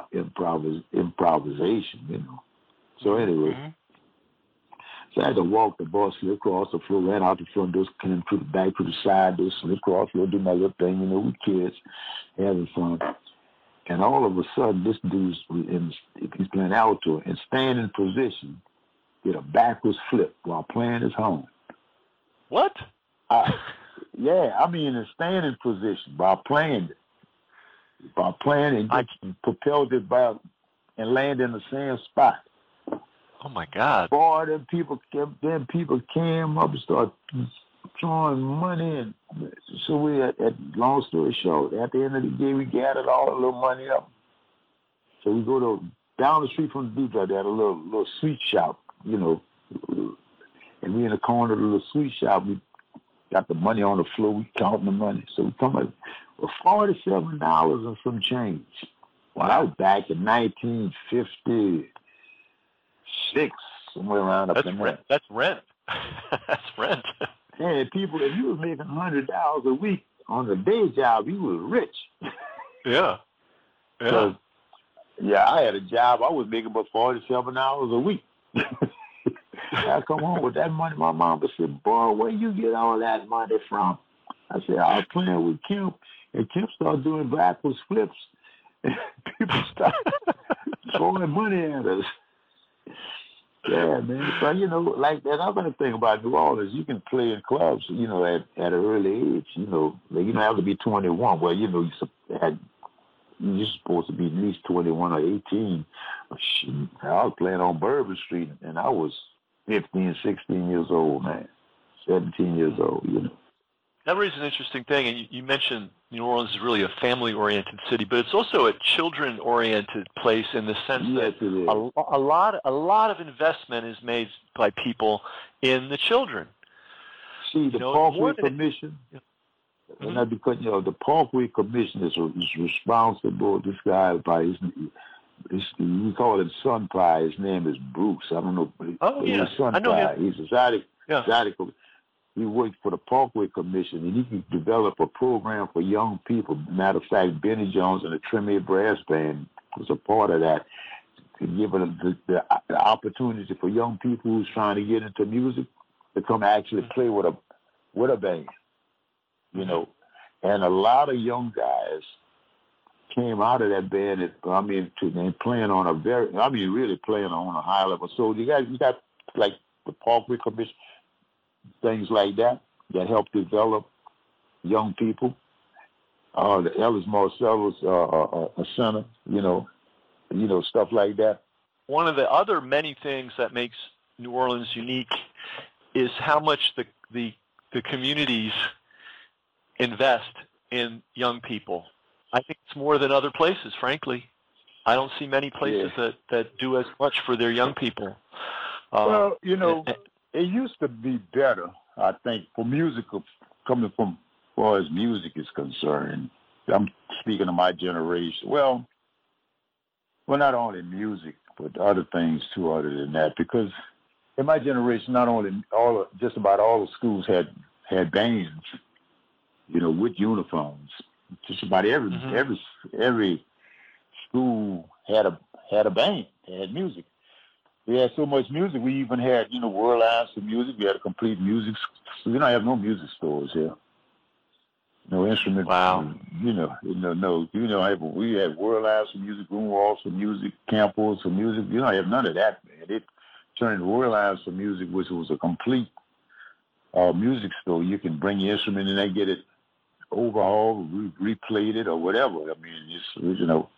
improvisation, So anyway, so I had to walk the ball, slip across the floor, ran out the front door, came through the back, to the side door, slip across the floor, do my little thing, we kids having fun. And all of a sudden, this dude's he's playing alto and staying in position, did a backwards flip while playing his horn. What? In standing position by playing it. By playing and propelled it back and landed in the same spot. Oh my God! Boy, then people came up and started throwing money, and so we long story short, at the end of the day, we gathered all the little money up. So we go down the street from the dude right there, at a little sweet shop. And we in the corner of the little sweet shop. We got the money on the floor. We counting the money. So we come up with $47 and some change. Wow. That was back in 1956, somewhere around up in there. That's rent. That's rent. And people, if you was making $100 a week on a day job, you was rich. Yeah. So, I had a job. I was making about $47 a week. I come home with that money. My mom said, "Boy, where you get all that money from?" I said, "I was playing with Kemp, and Kemp started doing backwards flips, and people started throwing money at us." Yeah, man. So like that other thing about New Orleans, you can play in clubs, at an early age. You don't have to be 21. Well, you're supposed to be at least 21 or 18. I was playing on Bourbon Street, and I was 15, 16 years old, man. 17 years old, That raises an interesting thing, and you mentioned New Orleans is really a family-oriented city, but it's also a children-oriented place in the sense that a lot of investment is made by people in the children. See, the Parkway Commission, not because the Parkway Commission is responsible. This guy by we call him Sun Pie. His name is Bruce. I don't know. Oh yeah, Sun I know Pie. him. He's a Zydeco. he worked for the Parkway Commission, and he could develop a program for young people. Matter of fact, Benny Jones and the Tremere Brass Band was a part of that, to give the opportunity for young people who's trying to get into music to come actually play with a band, you know. And a lot of young guys came out of that band, and playing on really playing on a high level. So you got like the Parkway Commission, things like that help develop young people. The Ellis Marcellus Center, you know, stuff like that. One of the other many things that makes New Orleans unique is how much the communities invest in young people. I think it's more than other places, frankly. I don't see many places that do as much for their young people. Well, you know, it used to be better, I think, for music, coming from as far as music is concerned. I'm speaking of my generation. Well, not only music, but other things too other than that. Because in my generation, not only just about all the schools had bands, you know, with uniforms. Just about every school had a band, had music. We had so much music. We even had, you know, World House of Music. We had a complete music. We don't have no music stores here. No instrument. Wow. You know, no. You know, we had World House of Music, Greenwalls for music, Campbell's for music. You don't have none of that, man. It turned into World House of Music, which was a complete music store. You can bring your instrument and they get it overhauled, replayed it, or whatever. I mean, it's,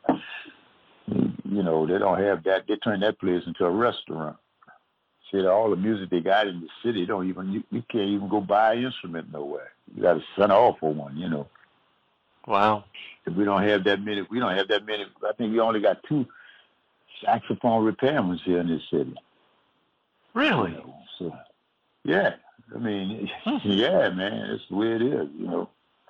you know, they don't have that. They turn that place into a restaurant. See, all the music they got in the city, you can't even go buy an instrument nowhere. You got to sign off for one, you know. Wow. We don't have that many. I think we only got 2 saxophone repairmen here in this city. Really? You know, so, yeah. I mean, yeah, man. That's the way it is, you know.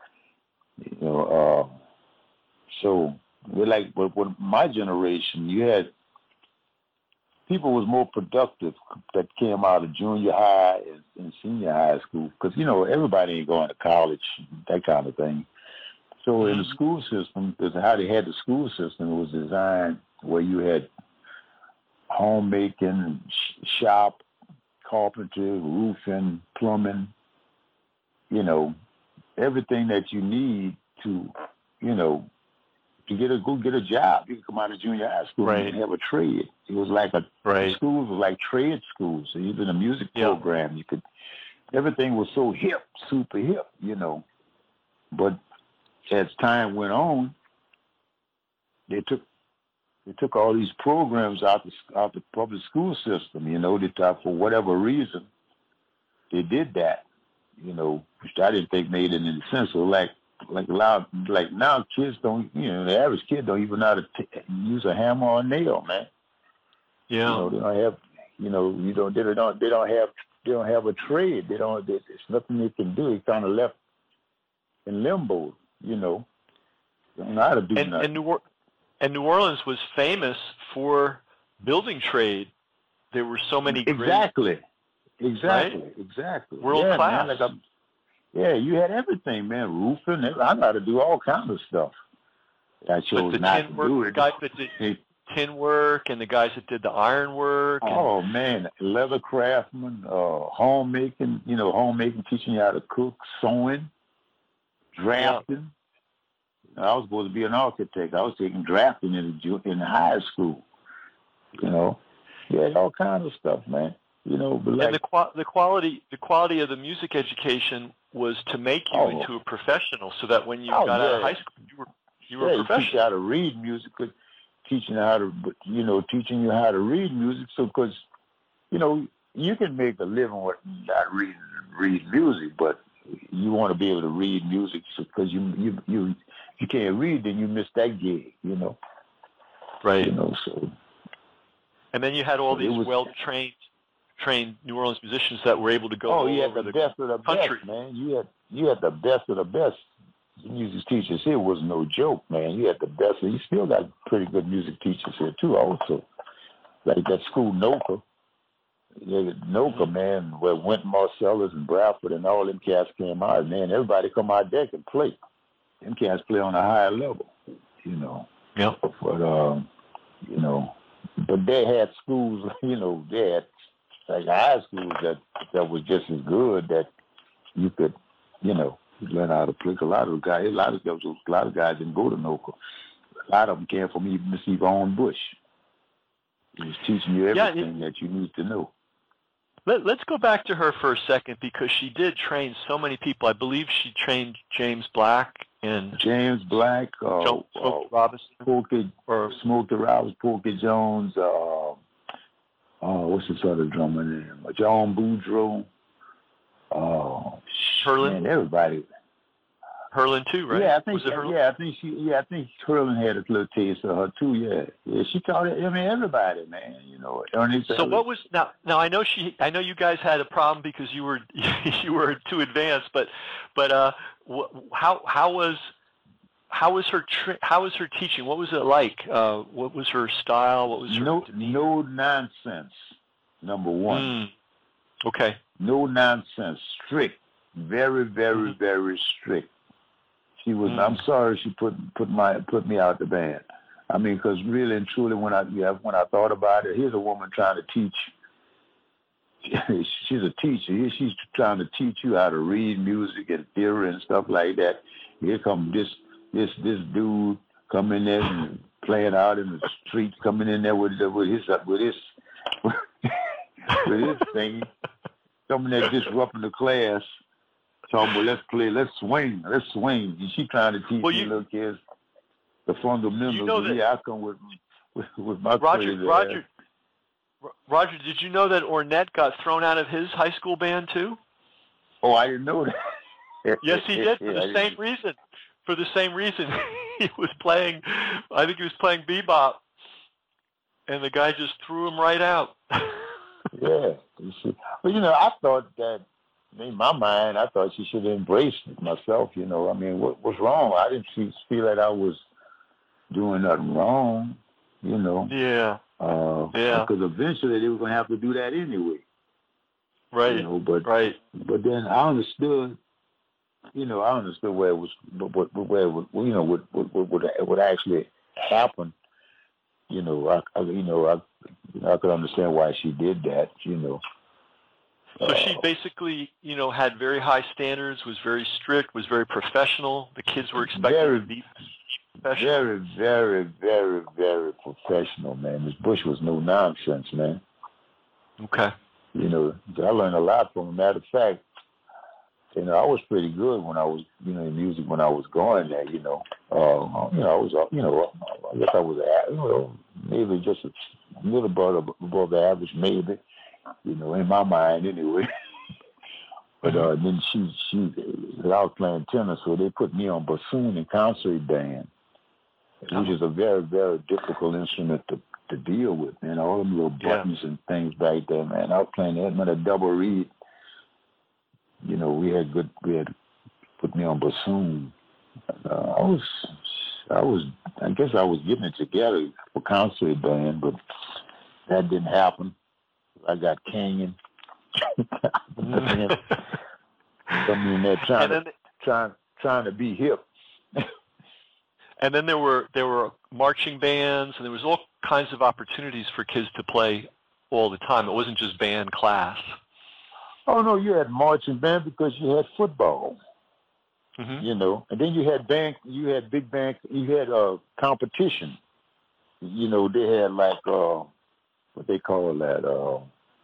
So with my generation, you had people was more productive that came out of junior high and senior high school, because, you know, everybody ain't going to college, that kind of thing. So in the school system, because how they had the school system was designed where you had homemaking, shop, carpentry, roofing, plumbing, you know, everything that you need to, you know, to go get a job. You could come out of junior high school and have a trade. It was like schools were like trade schools. So even a music program, everything was so hip, super hip, you know. But as time went on, they took all these programs out the public school system, you know. They thought for whatever reason they did that, you know, which I didn't think made any sense. So like now kids don't, you know, the average kid don't even know how to use a hammer or a nail, man. Yeah. You know, they don't have, you know, they don't have a trade. There's nothing they can do. It's kind of left in limbo, you know. They don't know how to do nothing. And New Orleans was famous for building trade. There were so many Exactly. World class. Man, you had everything, man. Roofing. I got to do all kinds of stuff. I chose not to do it. The guys that did tin work and the guys that did the iron work. Oh, man. Leather craftsman, homemaking, teaching you how to cook, sewing, drafting. Yeah. I was supposed to be an architect. I was taking drafting in high school. You know, yeah, all kinds of stuff, man. You know, but and the quality of the music education was to make you into a professional, so that when you got out of high school, you were a professional. Teach you how to read music, teaching you how to read music. So, because, you know, you can make a living with not read music, but you want to be able to read music, because you can't read, then you miss that gig, you know. Right. You know, so. And then you had all these well-trained New Orleans musicians that were able to go all over the best of the country. Best, man. You had the best of the best. Music teachers here was no joke, man. You had the best. And you still got pretty good music teachers here too, also. Like that school NOPA. Noka, man, where Wynton Marsalis and Bradford and all them cats came out, man, everybody come out there and play. Them cats play on a higher level, you know. Yeah. But but they had schools, you know, they had like high schools that was just as good that you could, you know, learn how to play. A lot of guys didn't go to Noka. A lot of them came from even Miss Yvonne Bush. He was teaching you everything that you need to know. Let's go back to her for a second because she did train so many people. I believe she trained James Black and Smokey Robinson, Smokey Robinson, Porky Jones. What's this other drummer name? John Boudreaux. Herlin. Man, everybody. Herlin too, right? Yeah, I think Herlin had a little taste of her too. Yeah, she taught it. I mean, everybody, man. You know. So what was now? I know you guys had a problem because you were too advanced. But how was her teaching? What was it like? What was her style? What was her no nonsense? Number one. Okay. No nonsense. Strict. Very, very, very strict. She was. I'm sorry she put me out the band. I mean, because really and truly, when I thought about it, here's a woman trying to teach. She's a teacher. She's trying to teach you how to read music and theory and stuff like that. Here come this dude coming in and playing out in the streets, coming in there with his thing, coming there disrupting the class. Talking about let's play, let's swing. And she trying to teach the little kids the fundamentals. You know that, I come with my Roger, did you know that Ornette got thrown out of his high school band too? Oh, I didn't know that. Yes, he did for the same reason. For the same reason, he was playing. I think he was playing bebop, and the guy just threw him right out. Yeah, but you know, I thought that. In my mind, I thought she should have embraced it myself. You know, I mean, what's wrong? I didn't feel that I was doing nothing wrong. You know. Yeah. Because eventually they were going to have to do that anyway. Right. You know, but then I understood. You know, I understood where it was, where it would, you know, would actually happen. You know, I could understand why she did that. You know. So she basically, you know, had very high standards, was very strict, was very professional. The kids were expected to be professional. Very, very, very, very professional, man. Miss Bush was no nonsense, man. Okay. You know, I learned a lot from her. Matter of fact, you know, I was pretty good when I was, you know, in music when I was going there. You know, I was, you know, I guess I was, you know, maybe just a little bit above the average, maybe. You know, in my mind anyway. But then she I was playing tennis, so they put me on bassoon and concert band, which is a very, very difficult instrument to deal with, man. All them little buttons and things back there, man. I was playing that, man, a double reed. You know, we had put me on bassoon. I guess I was getting it together for concert band, but that didn't happen. I got Canyon. Coming in there trying to be hip. And then there were marching bands, and there was all kinds of opportunities for kids to play all the time. It wasn't just band class. Oh no, you had marching band because you had football. You know, and then you had big band, you had competition. You know, they had like what they call that.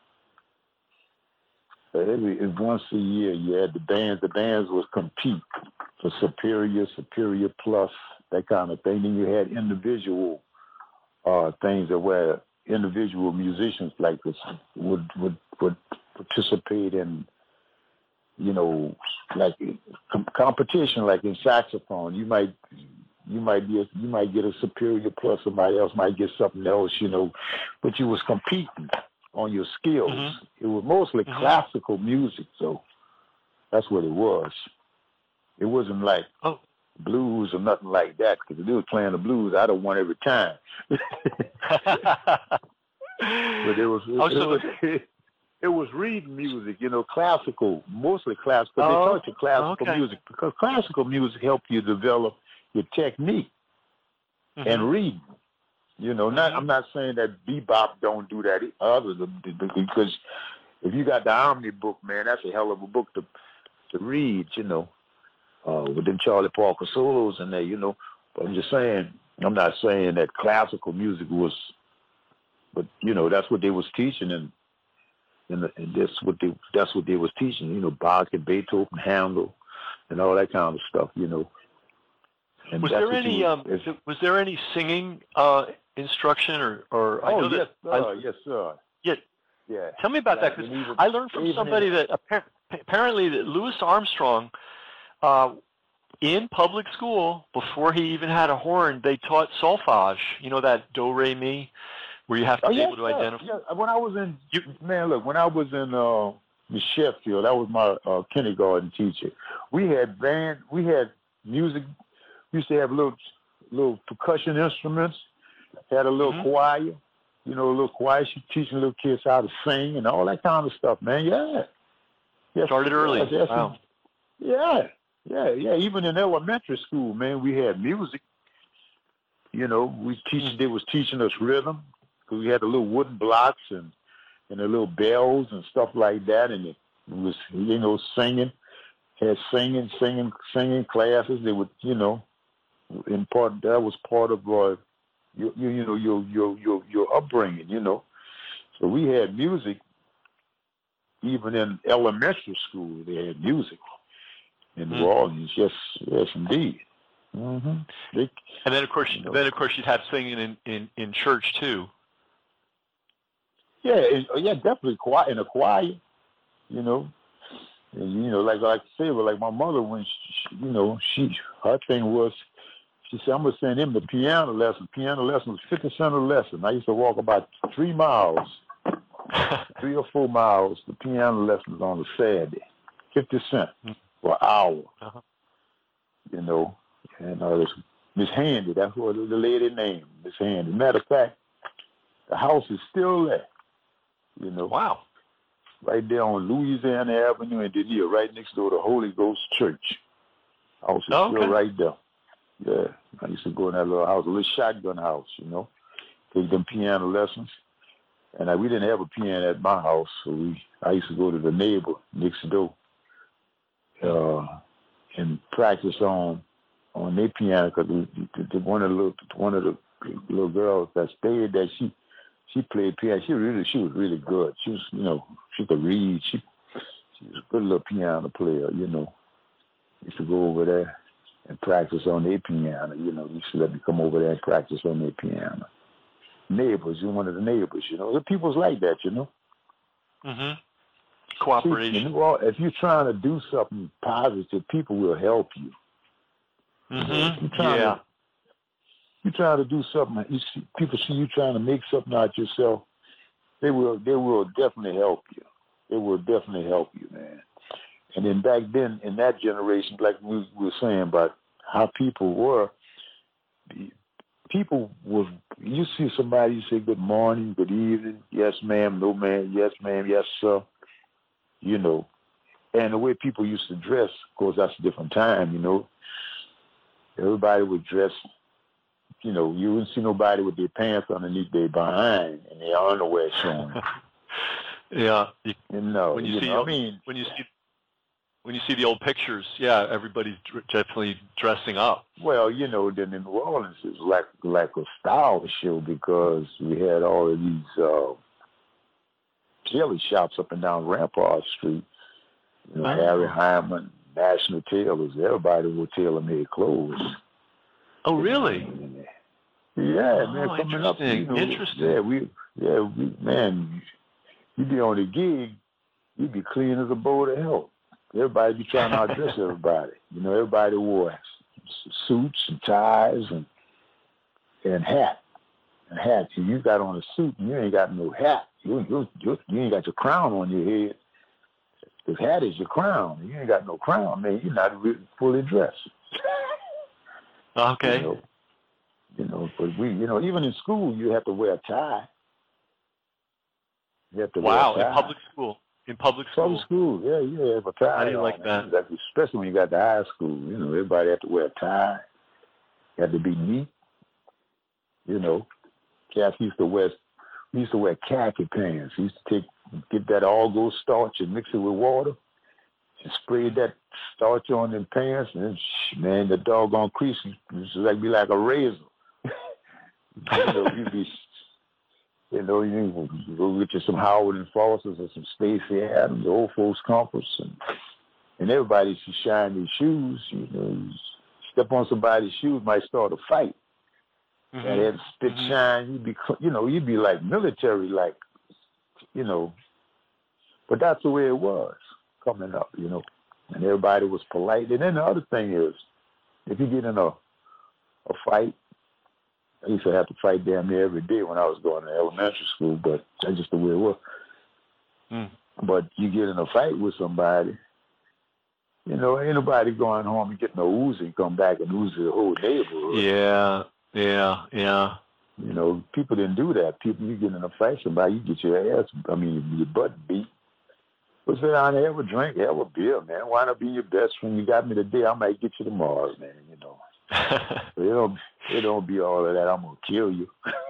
Once a year, you had the bands. The bands would compete for superior plus, that kind of thing. Then you had individual things that where individual musicians like this would participate in. You know, like competition, like in saxophone, you might get a superior plus, somebody else might get something else, you know, but you was competing on your skills. It was mostly classical music, so that's what it was. It wasn't like blues or nothing like that, because if they were playing the blues, I'd have won every time. But it was It was reading music, classical, mostly classical. They taught you classical music because classical music helped you develop your technique and reading. I'm not saying that bebop don't do that other than because if you got the Omni book, man, that's a hell of a book to read, with them Charlie Parker solos in there, But I'm just saying, I'm not saying that classical music was, but that's what they was teaching, and that's what they was teaching, Bach and Beethoven, Handel, and all that kind of stuff, And was there any singing instruction or? I know yes, sir. Yeah. Tell me about that, because I learned from somebody that apparently that Louis Armstrong, in public school, before he even had a horn, they taught solfege. That do re mi, where you have to be able to identify. Yeah. When I was in when I was in Sheffield, that was my kindergarten teacher. We had band, we had music. We used to have little percussion instruments. Had a little choir. A little choir. She teaching little kids how to sing and all that kind of stuff, man. Yeah. Yes, started early. Yes, wow. Yeah. Even in elementary school, man, we had music. They was teaching us rhythm because we had the little wooden blocks and the little bells and stuff like that, and it was singing. Had singing classes. They would in part that was part of your upbringing, So we had music even in elementary school. They had music in New Orleans. Yes, indeed. Mm-hmm. And then of course you'd have singing in church too. Yeah, definitely in a choir. And, like I say, but like my mother, when her thing was. She said, I'm going to send him the piano lesson. Piano lesson was 50 cents a lesson. I used to walk about 3 miles, 3 or 4 miles. The piano lesson was on a Saturday, 50 cents for an hour. And it was Miss Handy. That's what the lady named, Miss Handy. Matter of fact, the house is still there, Wow. Right there on Louisiana Avenue in Dania, right next door to Holy Ghost Church. House is still right there. Yeah, I used to go in that little house, a little shotgun house, take them piano lessons. And we didn't have a piano at my house, so I used to go to the neighbor next door and practice on their piano because one of the little girls that stayed there, she played piano. She was really good. She was, she could read. She was a good little piano player, Used to go over there and practice on their piano. Used to let me come over there and practice on their piano. Neighbors, you're one of the neighbors, The people's like that, Mm-hmm. Cooperation. See, if you're trying to do something positive, people will help you. Mm-hmm. You're trying to do something. People see you trying to make something out yourself. They will definitely help you. They will definitely help you, man. And then back then, in that generation, like we were saying about how people were, you see somebody, you say good morning, good evening, yes ma'am, no ma'am, yes ma'am, yes sir, And the way people used to dress, of course, that's a different time, Everybody would dress, you wouldn't see nobody with their pants underneath their behind and their underwear showing. Yeah. When you see the old pictures, everybody's definitely dressing up. Well, then in New Orleans it's like a style show because we had all of these tailor shops up and down Rampart Street. Harry Hyman, National Tailors, everybody wore tailor-made clothes. Oh, really? Yeah, man, coming up. Interesting. Man, you be on the gig, you be clean as a bowl of hell. Everybody be trying to outdress everybody. Everybody wore suits and ties and hats. And you got on a suit and you ain't got no hat. You ain't got your crown on your head. This hat is your crown. You ain't got no crown, man. You're not really fully dressed. Okay. But even in school, you have to wear a tie. You have to Wow, wear a tie. in public school. In public school. Public school, yeah, you have a tie. How do you like on. that? Especially when you got to high school. You know, everybody had to wear a tie. You had to be neat. You know, cats used to wear khaki pants. Used to get that all-go starch and mix it with water and spray that starch on them pants, and man, the doggone crease used to be like a razor. You go get you some Howard and Fosters or some Stacey Adams, Old Folks Comforts, and everybody should shine their shoes. You know, you step on somebody's shoes, might start a fight. And that spit shine, you'd be like military, like, you know. But that's the way it was coming up, you know. And everybody was polite. And then the other thing is, if you get in a fight, I used to have to fight damn near every day when I was going to elementary school, but that's just the way it was. But you get in a fight with somebody, you know, ain't nobody going home and getting a Uzi and come back and Uzi the whole neighborhood. Yeah. You know, people didn't do that. People, you get in a fight with somebody, you get your butt beat. Go sit down there, have a drink, have a beer, man. Why not be your best friend? You got me today, I might get you tomorrow, man, you know. So it don't be all of that, I'm going to kill you.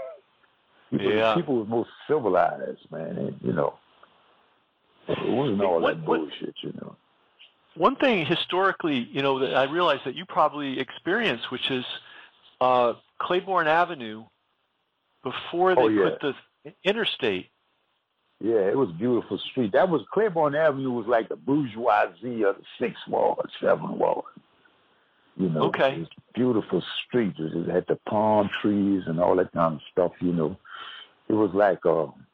People were more civilized, man, and, you know. It wasn't all that bullshit, you know. One thing historically, you know, that I realized that you probably experienced, which is Claiborne Avenue before they put the interstate. Yeah, it was a beautiful street. Claiborne Avenue was like the bourgeoisie of the 6th Ward, 7th Ward. You know, It was a beautiful street. It had the palm trees and all that kind of stuff, you know. It was like,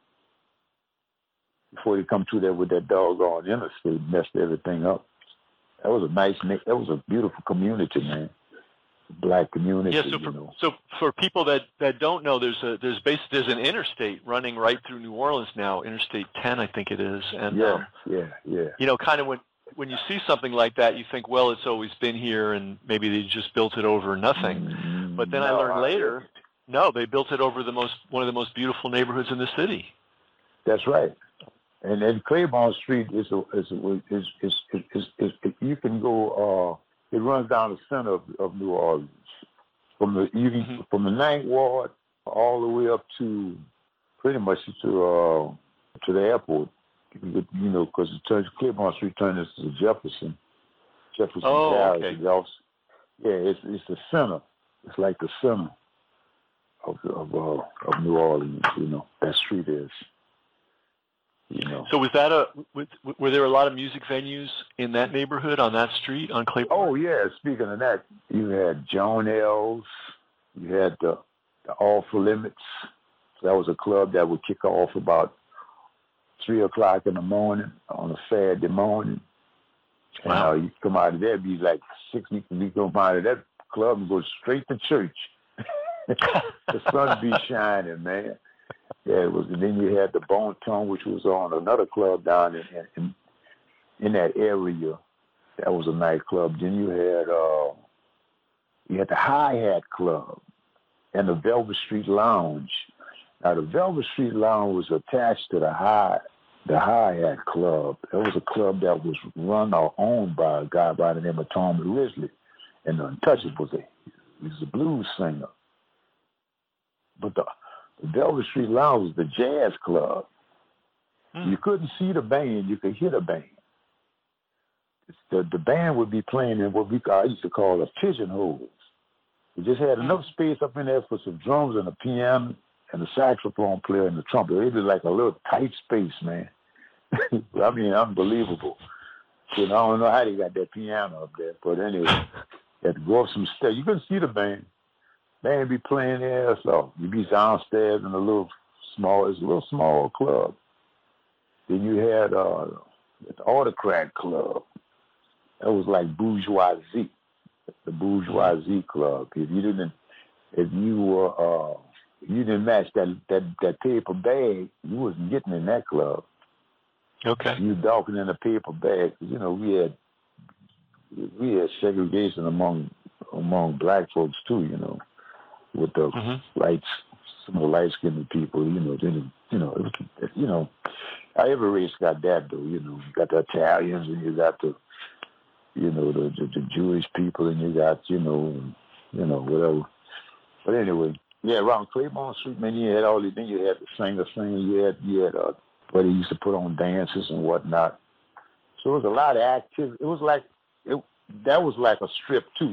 before they come through there with that doggone interstate, messed everything up. That was a beautiful community, man. Black community. Yeah, so for people that don't know, there's an interstate running right through New Orleans now, Interstate 10, I think it is. And yeah. You know, kind of when you see something like that, you think, well, it's always been here, and maybe they just built it over nothing. But then I learned later, no, they built it over one of the most beautiful neighborhoods in the city. That's right. And then Claiborne Street is you can go. It runs down the center of New Orleans, from the 9th Ward all the way up to pretty much to the airport. You know, because Claiborne Street turns to Jefferson. Oh, okay. It's the center. It's like the center of New Orleans. You know, that street is. You know. So were there a lot of music venues in that neighborhood, on that street, on Claiborne? Oh, yeah. Speaking of that, you had Joan L's, you had the Off Limits. That was a club that would kick off about 3 o'clock in the morning on a Saturday morning. Wow. And you come out of there, be like 6 weeks, and you come out of that club and go straight to church. The sun be shining, man. Yeah, it was. And then you had the Bon Ton, which was on another club down in that area. That was a nightclub. Then you had the Hi-Hat Club and the Velvet Street Lounge. Now the Velvet Street Lounge was attached to the Hi-Hat Club. It was a club that was run or owned by a guy by the name of Tommy Risley, and the Untouchables was a blues singer. But the Velvet Street Lounge was the jazz club. You couldn't see the band, you could hear the band. The band would be playing in what I used to call a pigeonhole. We just had enough space up in there for some drums and a piano and a saxophone player and the trumpet. It was like a little tight space, man. I mean, unbelievable. So I don't know how they got that piano up there, but anyway, you had to go up some stairs. You couldn't see the band. Band be playing there, so you'd be downstairs in a little small club. Then you had the Autocrat Club. That was like bourgeoisie, the bourgeoisie club. If you didn't match that paper bag, you wasn't getting in that club. Okay. You talking in a paper bag. You know, we had segregation among black folks too. You know, with the lights some of the light-skinned people, then, it was, every race got that, though, you got the Italians, and you got the, the Jewish people, and you got, whatever. But anyway, yeah, around Claiborne Street, man, you had all these, then you had the singer, you had where they used to put on dances and whatnot. So it was a lot of activity. It was like, that was like a strip, too,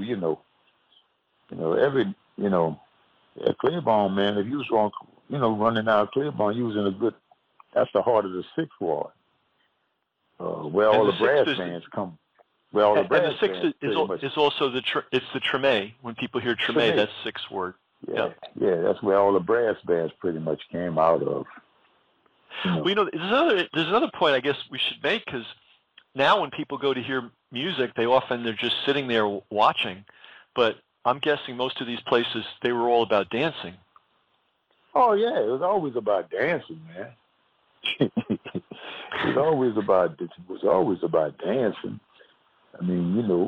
at Claiborne, man, if you was on, running out of Claiborne, you was in a good, that's the heart of the Sixth Ward, where all the brass bands come. Where all the brass bands is also it's the Treme. When people hear Treme, that's Sixth Ward. Yeah, that's where all the brass bands pretty much came out of. Well, there's another point I guess we should make, because now when people go to hear music, they're just sitting there watching, but I'm guessing most of these places, they were all about dancing. Oh, yeah, it was always about dancing, man. It was always about dancing. I mean,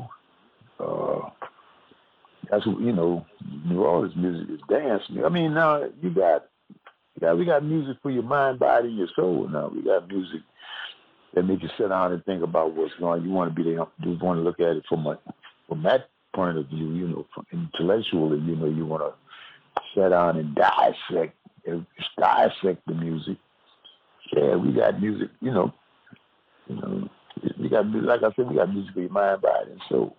that's what, New Orleans music is dancing. I mean, now we got music for your mind, body, and your soul. Now we got music that makes you sit down and think about what's going on. You want to be there, you want to look at it from that point of view, intellectually, you want to sit down and dissect the music. Yeah, we got music, we got, like I said, we got music for your mind, body, and soul.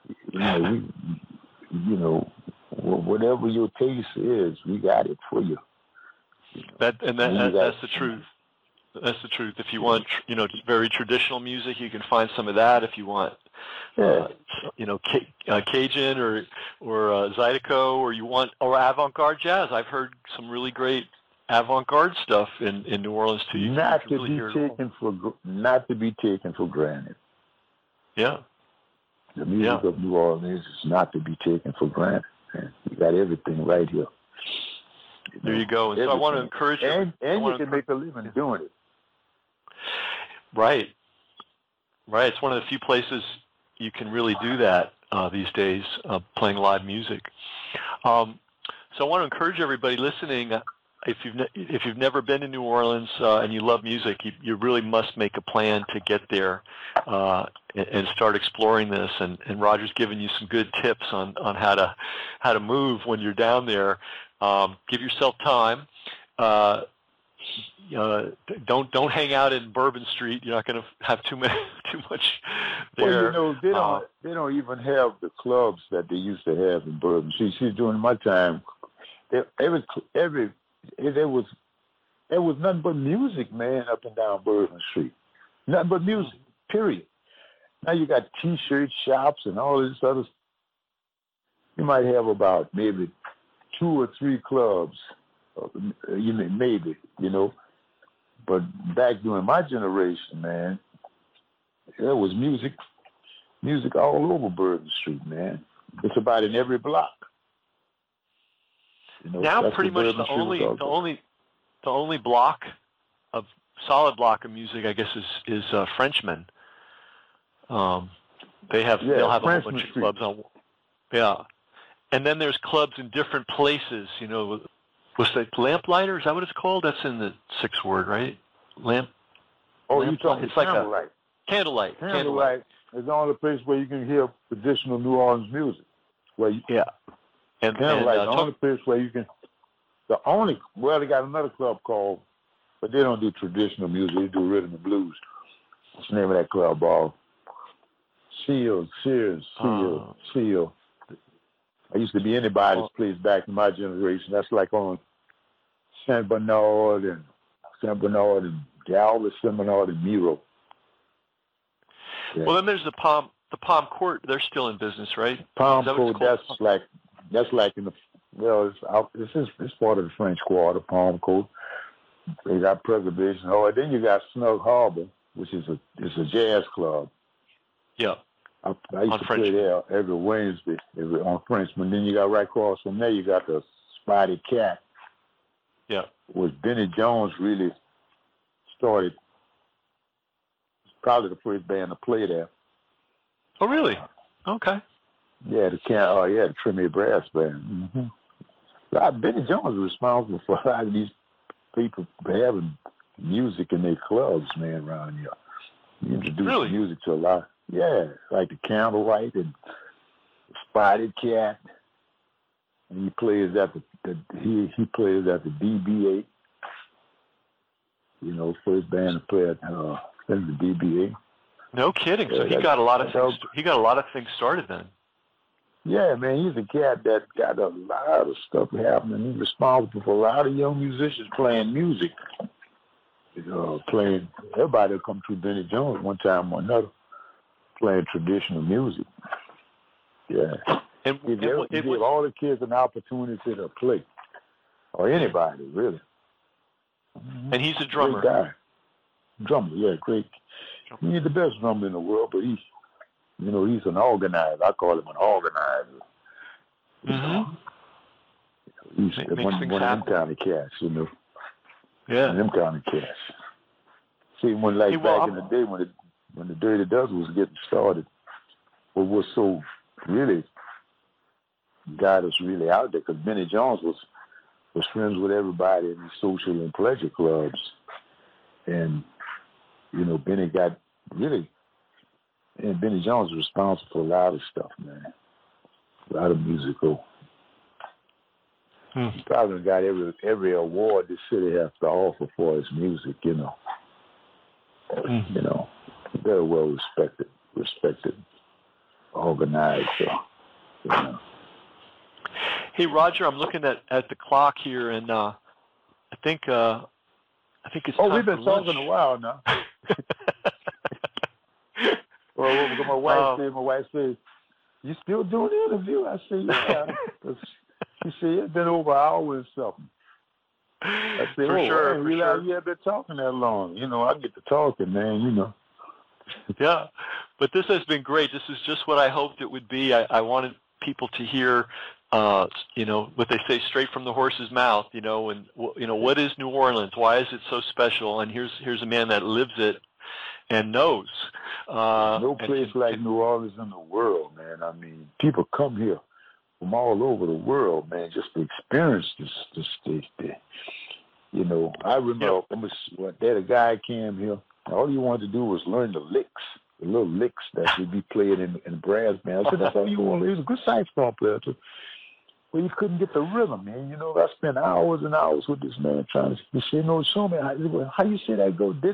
Whatever your taste is, we got it for you. That's the truth. That's the truth. If you want, very traditional music, you can find some of that. If you want, Cajun or Zydeco, or avant-garde jazz. I've heard some really great avant-garde stuff in New Orleans too. Not to be taken for granted. Yeah. The music of New Orleans is not to be taken for granted. Man. You got everything right here. There you go. And so I want to encourage you. And you can make a living doing it. Right. It's one of the few places you can really do that these days, playing live music. So I want to encourage everybody listening, if you've never been to New Orleans and you love music, you really must make a plan to get there and start exploring this. And Roger's given you some good tips on how to move when you're down there. Give yourself time. Don't hang out in Bourbon Street. You're not going to have too much there. Well, they don't even have the clubs that they used to have in Bourbon Street. See, during my time, there was nothing but music, man, up and down Bourbon Street. Nothing but music. Period. Now you got T-shirt shops and all this other. You might have about maybe 2 or 3 clubs. Maybe, but back during my generation, man, there was music all over Bourbon Street, man. It's about in every block. Now pretty much the only block of solid block of music, I guess, is Frenchman. They'll have a whole bunch of clubs on. Yeah. And then there's clubs in different places, Was that Lamplighter? Is that what it's called? That's in the Sixth Ward, right? You're talking it's like Candlelight. Candlelight. Candlelight is the only place where you can hear traditional New Orleans music. And Candlelight is the only place where you can. They got another club called, but they don't do traditional music. They do rhythm and blues. What's the name of that club, Bob? Seal. I used to be anybody's place back in my generation. That's like on St. Bernard and Galvez, St. Bernard and Miro. Yeah. Well, then there's the Palm Court. They're still in business, right? Palm Court. That's like in the it's part of the French Quarter. Palm Court. They got Preservation. Then you got Snug Harbor, which is a jazz club. Yeah. I used to play there every Wednesday on Frenchman. Then you got right across from there, you got the Spotted Cat. Yeah. Which Benny Jones really started. Probably the first band to play there. Oh, really? Okay. Yeah, the Treme Brass Band. Mm-hmm. Benny Jones was responsible for a lot of these people having music in their clubs, man, around here. He introduced music to a lot. Yeah, like the Candlelight and the Spotted Cat. And he plays at he plays at the DBA. You know, first band to play at the DBA. No kidding. So he got a lot of things. He got a lot of things started then. Yeah, man, he's a cat that got a lot of stuff happening. He's responsible for a lot of young musicians playing music. Playing, everybody will come through Benny Jones one time or another, playing traditional music. Yeah. And he gave all the kids an opportunity to play, or anybody, really. And he's a drummer. Great guy. Drummer, yeah, great. He's the best drummer in the world, but he's an organizer. I call him an organizer. Mm-hmm. He's one of them kind of cats, you know. Yeah. Them kind of cats. See, back in the day when the Dirty Dozen was getting started, what was so really got us really out there, because Benny Jones was friends with everybody in the social and pleasure clubs. And, you know, Benny Jones was responsible for a lot of stuff, man. A lot of musical. He probably got every award the city has to offer for his music, you know. You know, very well respected, organized, you know. Hey, Roger, I'm looking at the clock here, and I think it's time we've been for talking lunch. a while now. Well, my wife said, "You still doing the interview?" I said, "Yeah." She said, "It's been over an hour and something." I said, for sure. You have been talking that long. You know, I get to talking, man, you know. Yeah, but this has been great. This is just what I hoped it would be. I wanted people to hear, you know, what they say straight from the horse's mouth, you know, and, you know, what is New Orleans? Why is it so special? And here's a man that lives it and knows. No place like New Orleans in the world, man. I mean, people come here from all over the world, man, just to experience this you know, I remember that a guy came here, all he wanted to do was learn the little licks that would be played in brass band. I said, that's all you want. He was a good saxophone player, too. Well, you couldn't get the rhythm, man. You know, I spent hours and hours with this man trying to, he said, no, show me how you say that go.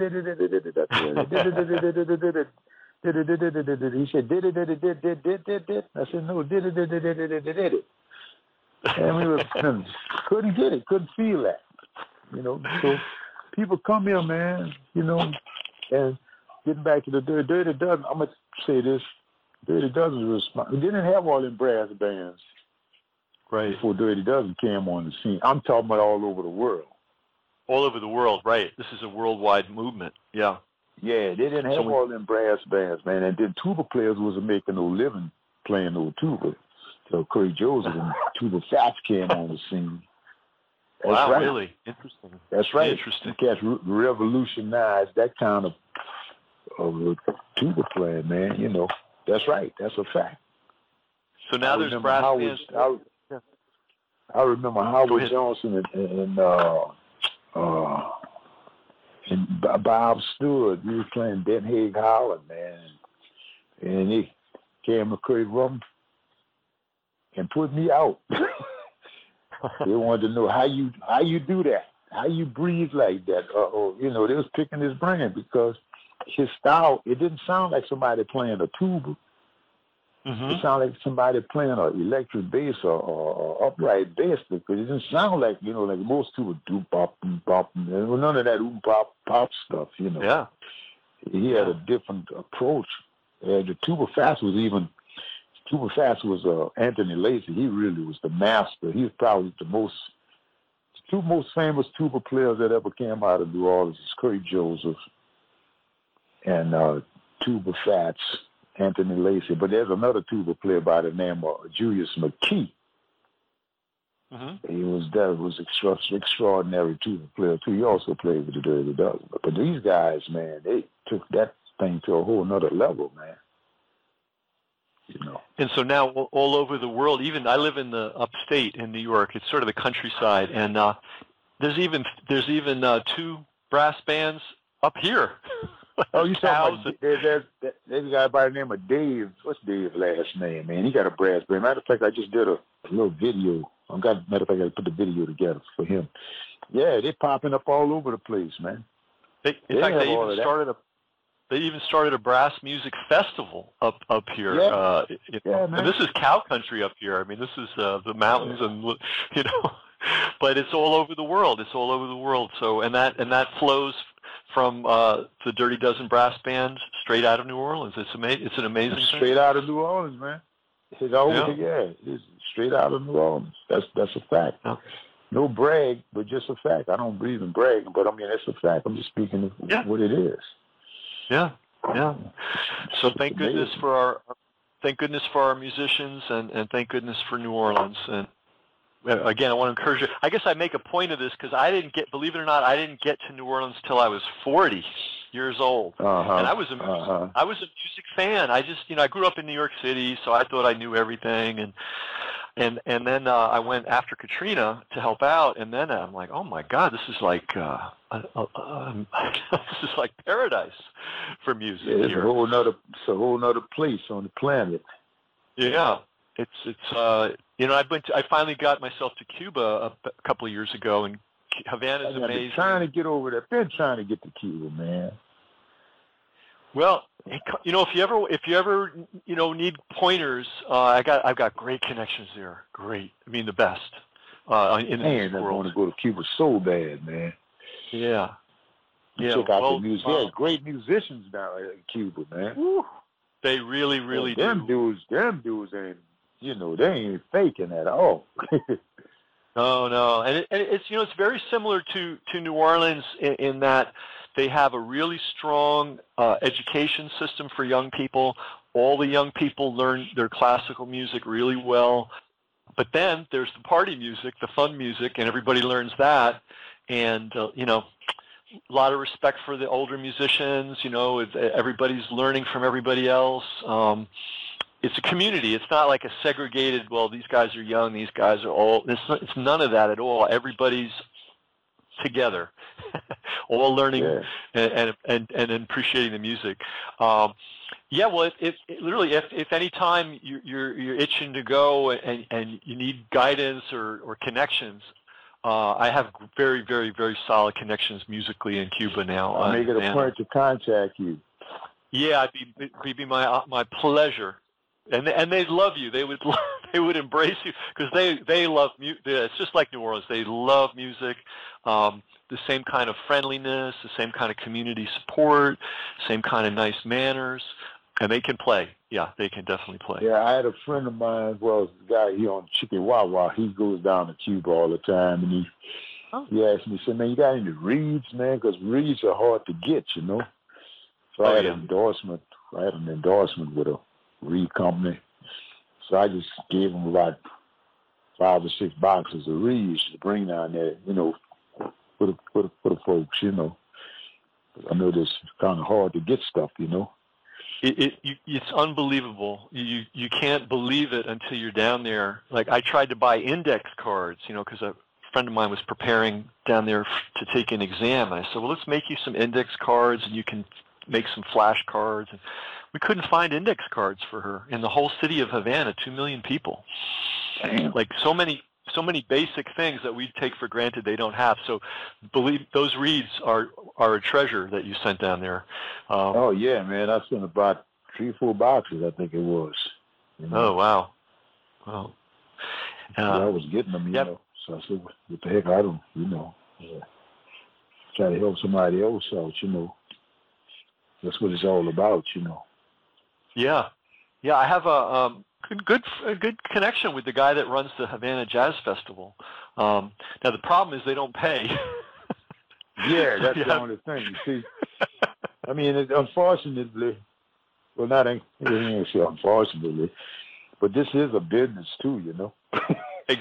He said, did. I said, no, did. And we couldn't get it, couldn't feel that. You know, so people come here, man, you know, and getting back to the Dirty Dozen, I'm going to say this. Dirty Dozen was responsible. We didn't have all them brass bands before Dirty Dozen came on the scene. I'm talking about all over the world. All over the world, right. This is a worldwide movement, yeah. Yeah, they didn't have all them brass bands, man. And then tuba players wasn't making no living playing no tuba. So Curry Joseph and Tuba Fats came on the scene. That's wow, right. Really? Interesting. That's right. Interesting. The cats revolutionized that kind of tuba playing, man. You know, that's right. That's a fact. So now there's brass bands. I remember Howard Johnson and Bob Stewart. We was playing Den Haag Holland, man, and he came to Curry Rum and put me out. They wanted to know how you do that, how you breathe like that. You know, they was picking his brain because his style, it didn't sound like somebody playing a tuba. Mm-hmm. It sounded like somebody playing an electric bass or upright bass, because it didn't sound like, you know, like most tuba do bop and bop. None of that bop pop stuff, you know. Yeah. He had a different approach. The tuba fast was Anthony Lacy. He really was the master. He was probably the two most famous tuba players that ever came out of New Orleans. Curry Joseph and tuba Fats, Anthony Lacy. But there's another tuba player by the name of Julius McKee. Mm-hmm. He was extraordinary tuba player too. He also played with the Dirty Dozen. But these guys, man, they took that thing to a whole nother level, man. you know. And so now all over the world, even I live in the upstate in New York. It's sort of the countryside, and there's even 2 brass bands up here. Oh, you talking about there's a guy by the name of Dave. What's Dave's last name, man? He got a brass band. Matter of fact, I just did a little video. Matter of fact, I put the video together for him. Yeah, they're popping up all over the place, man. They even started a brass music festival up here. Yeah, man. And this is cow country up here. I mean, this is the mountains, and you know, but it's all over the world. It's all over the world. So and that flows from the Dirty Dozen Brass Band straight out of New Orleans. It's amazing. It's an amazing thing. Straight out of New Orleans, man. It's straight out of New Orleans. That's a fact. Yeah. No brag, but just a fact. I don't believe in bragging, but I mean it's a fact. I'm just speaking of what it is. Yeah, yeah. So thank goodness for our musicians, and thank goodness for New Orleans. And again, I want to encourage you. I guess I make a point of this because believe it or not, I didn't get to New Orleans till I was 40 years old, and I was a music fan. I just, I grew up in New York City, so I thought I knew everything, and then I went after Katrina to help out, and then I'm like, oh my God, this is like this is like paradise for music. Yeah, it's a whole nother place on the planet. Yeah, it's I finally got myself to Cuba a couple of years ago, and Havana's amazing. I've been trying to get over there. Been trying to get to Cuba, man. Well, if you ever need pointers, I've got great connections there. Great, I mean the best in the world. I want to go to Cuba so bad, man. Yeah. Check out the music. There are great musicians down in Cuba, man. Woo. They really, really do. Them dudes ain't, they ain't faking at all. No, and it's it's very similar to New Orleans in that they have a really strong education system for young people. All the young people learn their classical music really well, but then there's the party music, the fun music, and everybody learns that. And a lot of respect for the older musicians. Everybody's learning from everybody else. It's a community. It's not like a segregated, well, these guys are young, these guys are old. It's none of that at all. Everybody's together, all learning and appreciating the music. Well, if literally, if any time you're itching to go and you need guidance or connections, I have very, very, very solid connections musically in Cuba now. I'll make it a point to contact you. Yeah, it'd be my pleasure. And they'd love you. They would embrace you because they love music. It's just like New Orleans. They love music. The same kind of friendliness, the same kind of community support, same kind of nice manners, and they can play. Yeah, they can definitely play. Yeah, I had a friend of mine, the guy here on Chicken-Wawa. He goes down to Cuba all the time, and he asked me, he said, man, you got any reeds, man? Because reeds are hard to get, So I had an endorsement. I had an endorsement with a reed company, so I just gave them about 5 or 6 boxes of reeds to bring down there, for the folks, I know this is kind of hard to get stuff, It's unbelievable. You can't believe it until you're down there. Like I tried to buy index cards, because a friend of mine was preparing down there to take an exam. And I said, well, let's make you some index cards, and you can make some flashcards. And we couldn't find index cards for her in the whole city of Havana, 2 million people. Damn. Like so many basic things that we take for granted they don't have. So believe those reeds are a treasure that you sent down there. Oh yeah, man. I sent about 3 or 4 boxes, I think it was. Oh wow. Well, I was getting them, So I said, what the heck, I don't, try to help somebody else out, That's what it's all about, Yeah. I have a good connection with the guy that runs the Havana Jazz Festival. Now the problem is they don't pay. Yeah, that's the only thing. You see, I mean, unfortunately, well, not unfortunately, but this is a business too,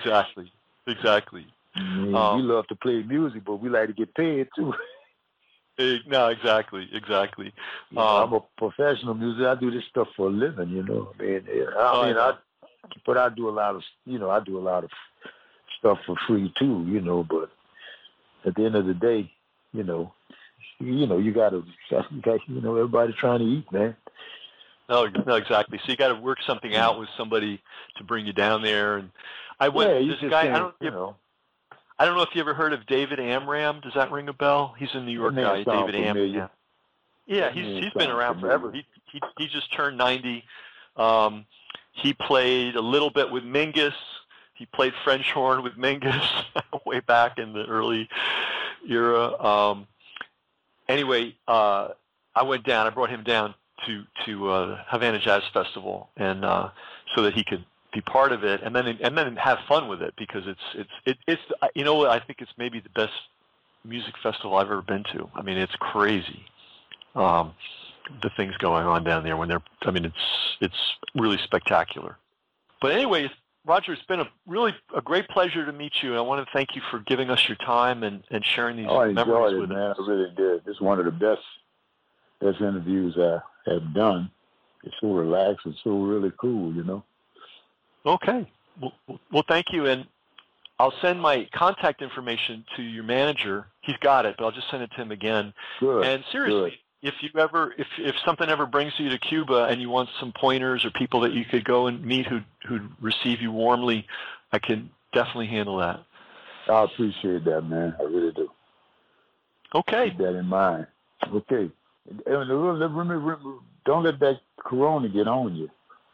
Exactly. I mean, we love to play music, but we like to get paid too. No, exactly. I'm a professional musician. I do this stuff for a living, you know. But I do a lot of, I do a lot of stuff for free too, But at the end of the day, you gotta, everybody's trying to eat, man. No, exactly. So you got to work something out with somebody to bring you down there. And I went. This guy, I don't know if you ever heard of David Amram. Does that ring a bell? He's a New York guy, David Amram. Yeah, he's been around forever. He just turned 90. He played a little bit with Mingus. He played French horn with Mingus way back in the early era. Anyway, I went down. I brought him down to Havana Jazz Festival, and so that he could be part of it, and then have fun with it, because it's I think it's maybe the best music festival I've ever been to. I mean, it's crazy. The things going on down there it's really spectacular. But anyway, Roger, it's been a great pleasure to meet you. I want to thank you for giving us your time and sharing these memories with us. Man. I really did. It's one of the best interviews I have done. It's so relaxed and so really cool, Okay. Well, thank you, and I'll send my contact information to your manager. He's got it, but I'll just send it to him again. Good. And seriously, if something ever brings you to Cuba and you want some pointers or people that you could go and meet who'd receive you warmly, I can definitely handle that. I appreciate that, man. I really do. Okay. Keep that in mind. Okay. Remember, don't let that corona get on you.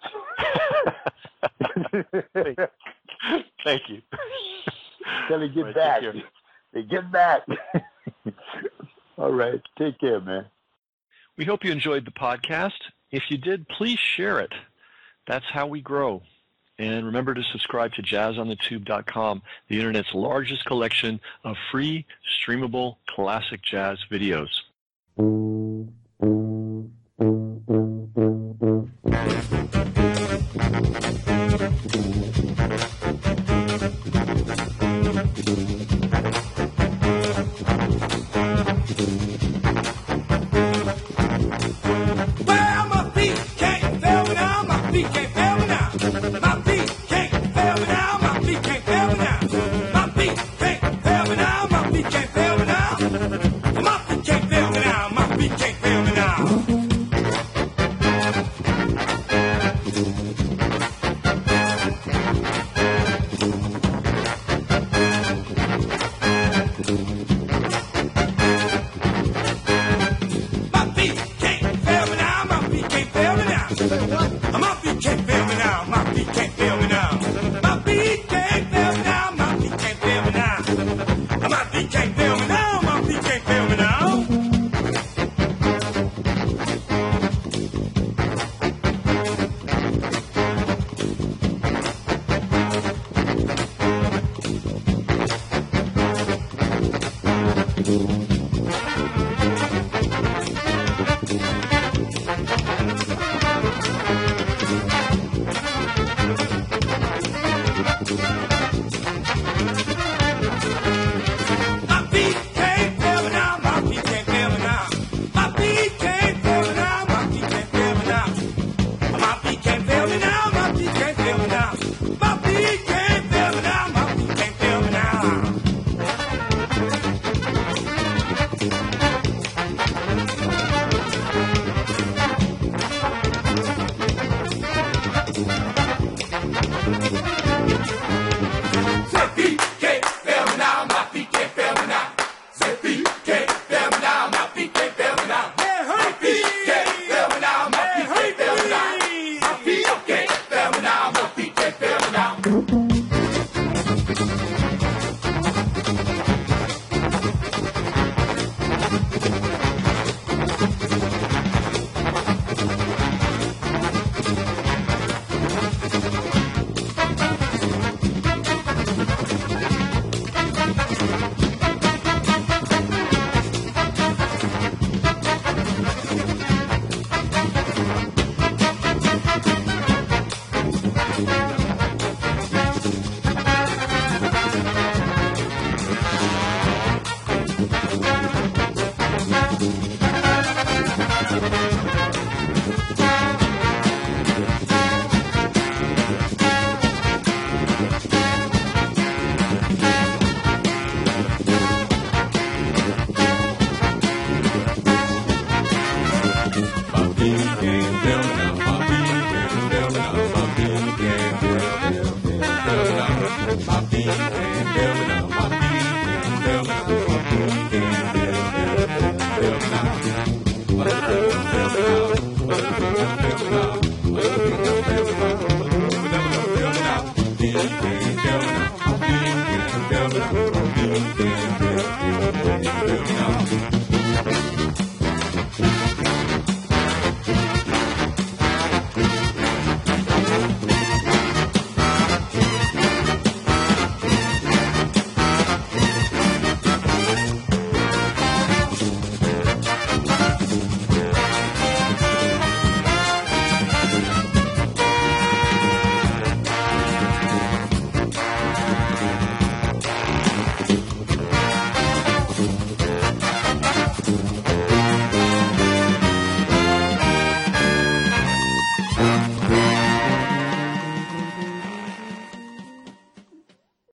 Thank you. Till they get back. They get back. All right. Take care, man. We hope you enjoyed the podcast. If you did, please share it. That's how we grow. And remember to subscribe to JazzOnTheTube.com, the Internet's largest collection of free, streamable, classic jazz videos.